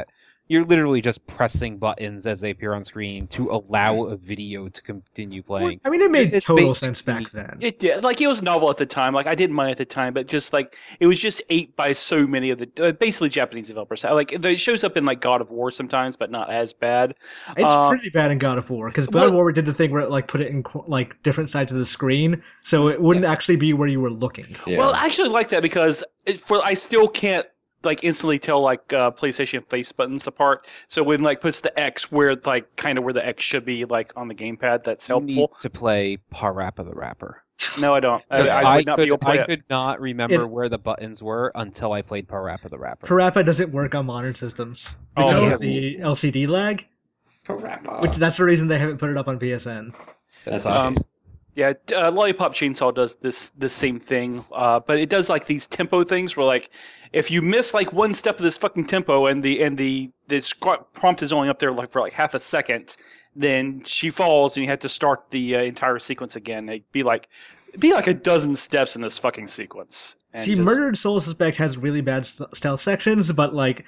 You're literally just pressing buttons as they appear on screen to allow a video to continue playing. I mean, it made It's total basically- sense back then. It did. Like, it was novel at the time. Like, I didn't mind at the time, but just like it was just ate by so many of the basically Japanese developers. Like, it shows up in like God of War sometimes, but not as bad. It's pretty bad in God of War because God of War did the thing where it like put it in like different sides of the screen, so it wouldn't actually be where you were looking. Yeah. Well, I actually like that because I still can't like instantly tell like PlayStation face buttons apart. So when like puts the X where like kind of where the X should be like on the gamepad, that's You need helpful. to play Parappa the Rapper. No, I don't. I I would not be able to play it. could not remember where the buttons were until I played Parappa the Rapper. Parappa doesn't work on modern systems Oh, because yeah. of the LCD lag. Parappa. Which that's the reason they haven't put it up on PSN. That's Um, Yeah, Lollipop Chainsaw does this same thing, but it does like these tempo things where like if you miss like one step of this fucking tempo and the prompt is only up there like for like half a second, then she falls and you have to start the entire sequence again. It'd be like a dozen steps in this fucking sequence. And See, Murdered Soul Suspect has really bad stealth sections, but like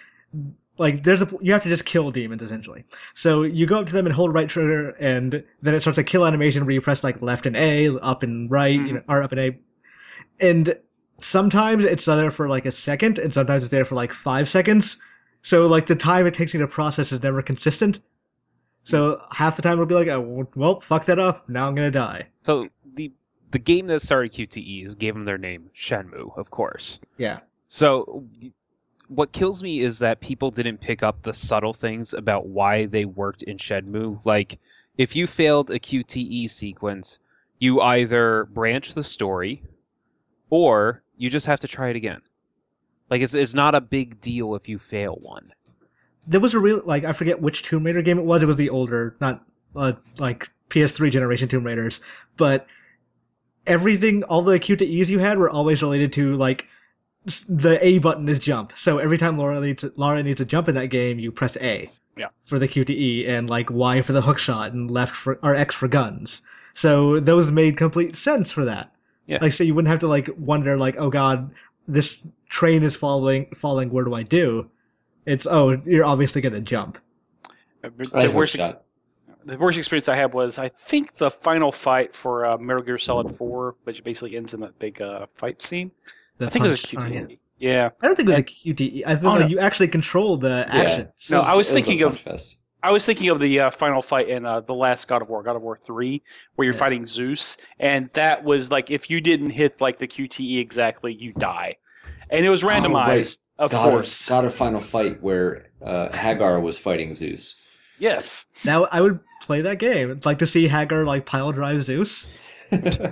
you have to just kill demons essentially. So you go up to them and hold right trigger, and then it starts a kill animation where you press like left and A, up and right, or up and A, and sometimes it's there for like a second, and sometimes it's there for like 5 seconds. So like the time it takes me to process is never consistent. So half the time it'll be like, oh, well, fuck that up. Now I'm gonna die. So the game that started QTEs gave them their name, Shenmue, of course. Yeah. So what kills me is that people didn't pick up the subtle things about why they worked in Shenmue. Like, if you failed a QTE sequence, you either branch the story, or you just have to try it again. Like, it's not a big deal if you fail one. There was a real, like, I forget which Tomb Raider game it was. It was the older, not like PS3 generation Tomb Raiders, but everything, all the QTEs you had were always related to like the A button is jump. So every time Laura needs to jump in that game, you press A. Yeah. For the QTE, and like Y for the hook shot, and left for or X for guns. So those made complete sense for that. Yeah. Like, so you wouldn't have to like wonder like, oh god, this train is falling. What do I do? It's, oh, you're obviously gonna jump. The worst experience I had was, I think, the final fight for Metal Gear Solid 4, which basically ends in that big fight scene. I think it was a QTE. Yeah. I don't think it was a QTE. I think like you actually control the actions. No, I was thinking of the final fight in the last God of War 3, where you're fighting Zeus, and that was like, if you didn't hit like the QTE exactly, you die, and it was randomized, of course. God of Final Fight where Hagar was fighting Zeus. Yes. Now I would play that game. I'd like to see Hagar like pile drive Zeus, and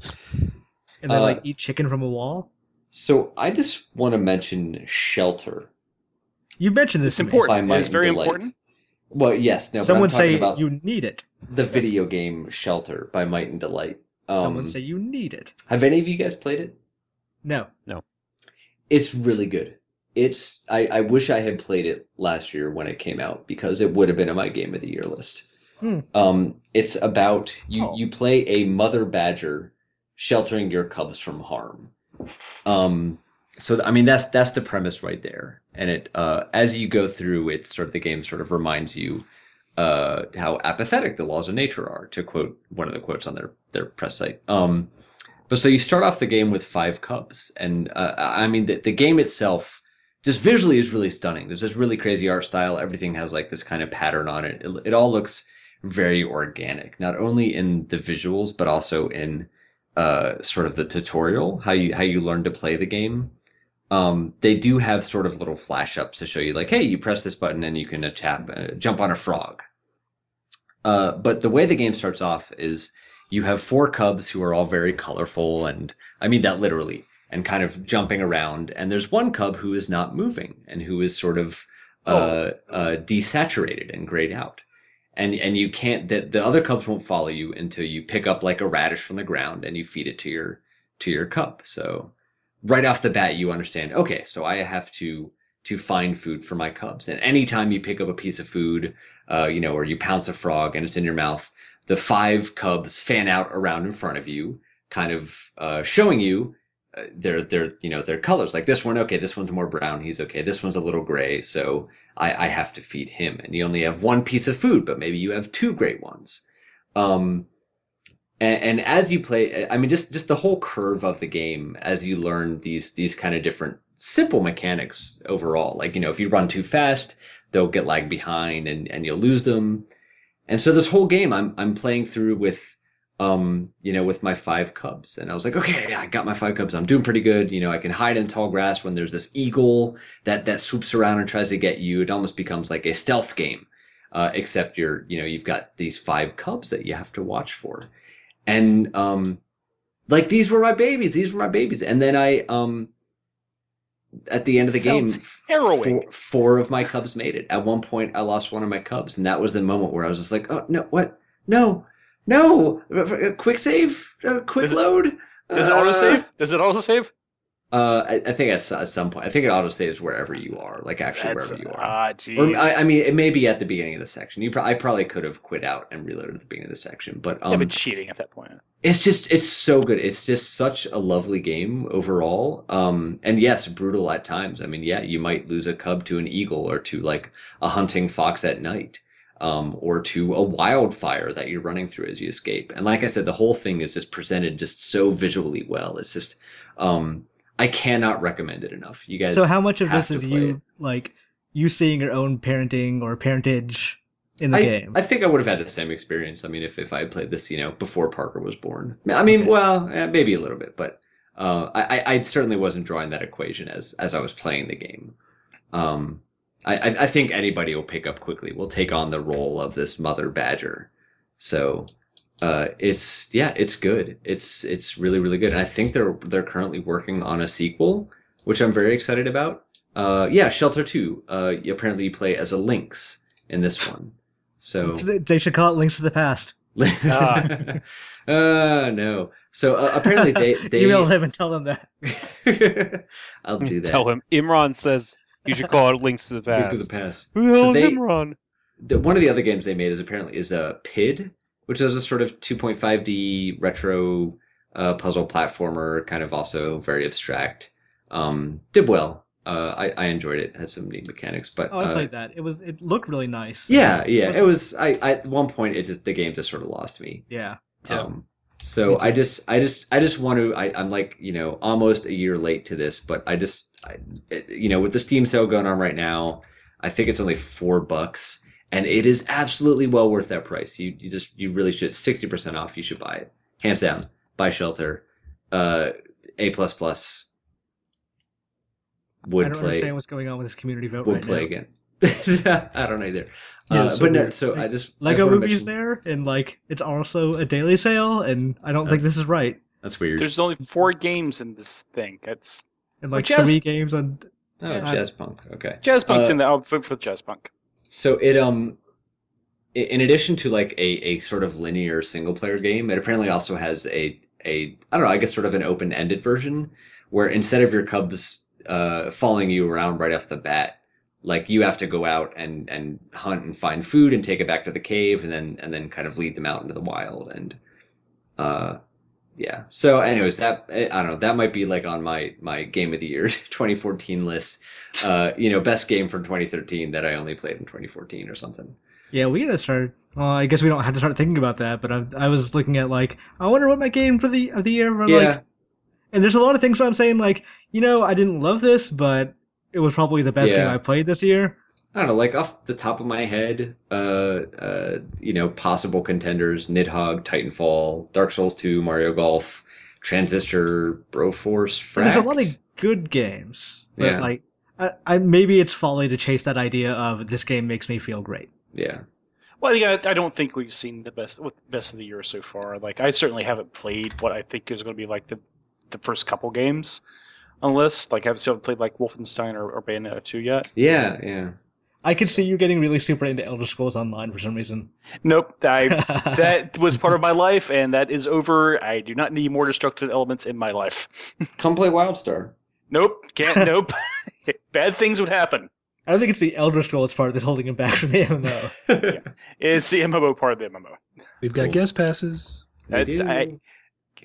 then like eat chicken from a wall. So I just want to mention Shelter. You mentioned this. It's important. By It's very Delight. important. Well, yes. No. Someone but I'm talking say about you need it. the video game Shelter by Might and Delight. Someone say you need it. Have any of you guys played it? No. It's really good. I wish I had played it last year when it came out, because it would have been on my Game of the Year list. It's about you play a mother badger sheltering your cubs from harm. So I mean that's the premise right there, and it as you go through it, sort of the game sort of reminds you how apathetic the laws of nature are, to quote one of the quotes on their press site. But so you start off the game with 5 cubs, and I mean the game itself just visually is really stunning. There's this really crazy art style. Everything has like this kind of pattern on it. It all looks very organic, not only in the visuals but also in sort of the tutorial, how you learn to play the game. They do have sort of little flash ups to show you like, hey, you press this button and you can jump on a frog. But the way the game starts off is you have 4 cubs who are all very colorful, and I mean that literally, and kind of jumping around. And there's one cub who is not moving and who is sort of desaturated and grayed out. And you can't, the other cubs won't follow you until you pick up like a radish from the ground and you feed it to your cub. So right off the bat, you understand, okay, so I have to find food for my cubs. And anytime you pick up a piece of food, or you pounce a frog and it's in your mouth, the 5 cubs fan out around in front of you, kind of showing you their colors. Like this one, okay, this one's more brown. He's okay. This one's a little gray, so I have to feed him. And you only have one piece of food, but maybe you have two gray ones. And as you play, I mean, just the whole curve of the game as you learn these kind of different simple mechanics overall. Like, if you run too fast, they'll get lag behind and you'll lose them. And so this whole game I'm playing through with, with my 5 cubs. And I was like, okay, I got my 5 cubs. I'm doing pretty good. I can hide in tall grass when there's this eagle that swoops around and tries to get you. It almost becomes like a stealth game. Except you've got these 5 cubs that you have to watch for. And, these were my babies. And then I, at the end of the game, harrowing. 4 of my cubs made it. At one point, I lost one of my cubs. And that was the moment where I was just like, oh, no, what? No, quick save, quick load. Does it autosave? I think at some point, I think it autosaves wherever you are, like actually wherever you are. Geez. I mean, it may be at the beginning of the section. I probably could have quit out and reloaded at the beginning of the section, but been cheating at that point. It's so good. It's just such a lovely game overall. And yes, brutal at times. I mean, yeah, you might lose a cub to an eagle or to like a hunting fox at night. Or to a wildfire that you're running through as you escape. And like I said, the whole thing is just presented just so visually well. It's just, I cannot recommend it enough. You guys. So how much of this is you seeing your own parenting or parentage in the game? I think I would have had the same experience. I mean, if I had played this, before Parker was born. I mean, okay. Well, maybe a little bit, but I certainly wasn't drawing that equation as I was playing the game. I think anybody will pick up quickly. Will take on the role of this mother badger. So it's good. It's really, really good. And I think they're currently working on a sequel, which I'm very excited about. Shelter 2. Apparently you play as a lynx in this one. So they should call it Links to the Past. No. So apparently they email him and tell him that. I'll do that. Tell him. Imran says you should call it Links to the Past. Link to the Past. Who the hell is Imran? One of the other games they made is a PID, which is a sort of 2.5D retro puzzle platformer, kind of also very abstract. Did well. I enjoyed it. Had some neat mechanics, but I played that. It looked really nice. Yeah. It was. I at one point the game just sort of lost me. Yeah. So I just want to. I'm like almost a year late to this, but with the Steam sale going on right now, I think it's only $4, and it is absolutely well worth that price. You really should. 60% off. You should buy it, hands down. Buy Shelter, A++. I don't understand what's going on with this community vote right now. Would play again. I don't either. But no, so I just Lego Movie's there, and it's also a daily sale, and I don't think this is right. That's weird. There's only 4 games in this thing. That's and 3 games on. Jazzpunk. Okay, Jazzpunk's in there. I'll vote for Jazzpunk. So it in addition to a sort of linear single player game, it apparently also has a I don't know, I guess sort of an open ended version where instead of your cubs following you around right off the bat, you have to go out and hunt and find food and take it back to the cave and then kind of lead them out into the wild and yeah. So anyways, that I don't know, that might be on my game of the year 2014 list. Best game from 2013 that I only played in 2014 or something. Yeah, we gotta start. Well, I guess we don't have to start thinking about that. But I was looking at I wonder what my game of the year was and there's a lot of things where I'm saying I didn't love this, but it was probably the best game I played this year. I don't know, off the top of my head, possible contenders: Nidhogg, Titanfall, Dark Souls 2, Mario Golf, Transistor, Broforce, Fract. There's a lot of good games. But I maybe it's folly to chase that idea of this game makes me feel great. Yeah. Well, I don't think we've seen the best of the year so far. I certainly haven't played what I think is going to be the first couple games on the list. I haven't played Wolfenstein or Bayonetta 2 yet. Yeah. I could see you getting really super into Elder Scrolls Online for some reason. Nope. That was part of my life, and that is over. I do not need more destructive elements in my life. Come play WildStar. Nope. Can't. Nope. Bad things would happen. I don't think it's the Elder Scrolls part that's holding him back from the MMO. Yeah. It's the MMO part of the MMO. We've got guest passes. Hey,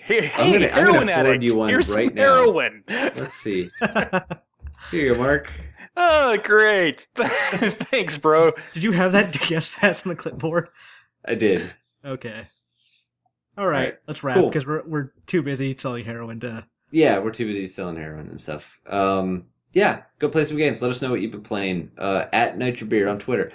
Hey, I'm gonna heroin forward addict. you one Here's right some now. heroin. Let's see. Here you go, Mark. Oh, great. Thanks, bro. Did you have that guest pass on the clipboard? I did. Okay. All right, Alright, let's wrap cool. because we're too busy selling heroin to. Yeah, we're too busy selling heroin and stuff. Yeah, go play some games. Let us know what you've been playing. At NitroBeard on Twitter.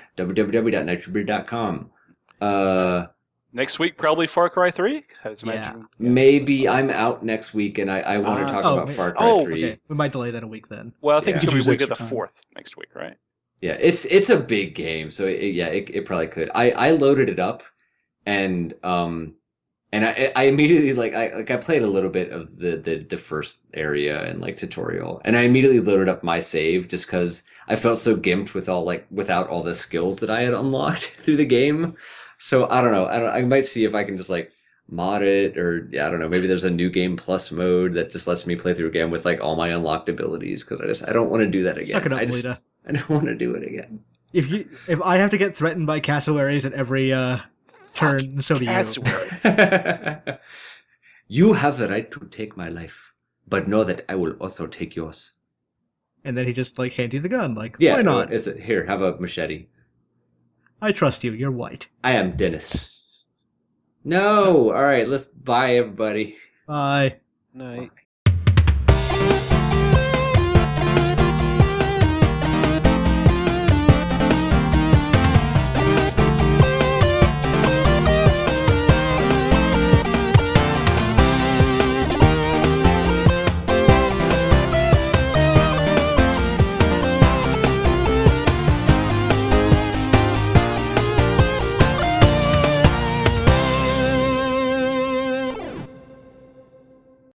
www.nitrobeard.com. Next week, probably Far Cry 3. Maybe I'm out next week and I want to talk about Far Cry 3. Okay. We might delay that a week then. Well, I think it's Yeah. going to be Could week of use the extra 4th next week, right? Yeah, it's a big game, so it probably could. I loaded it up, and I immediately I played a little bit of the first area and like tutorial, and I immediately loaded up my save just because I felt so gimped without all the skills that I had unlocked through the game. So I don't know. I might see if I can just like mod it, or I don't know. Maybe there's a new game plus mode that just lets me play through again with like all my unlocked abilities because I don't want to do that again. Suck it up, Lita. I don't want to do it again. If I have to get threatened by cassowaries at every turn, so do you. Cassowaries. You have the right to take my life, but know that I will also take yours. And then he just like hands you the gun. Like, Yeah, why not? Here, have a machete. I trust you. You're white. I am Dennis. No! Alright, let's bye everybody. Bye. Night.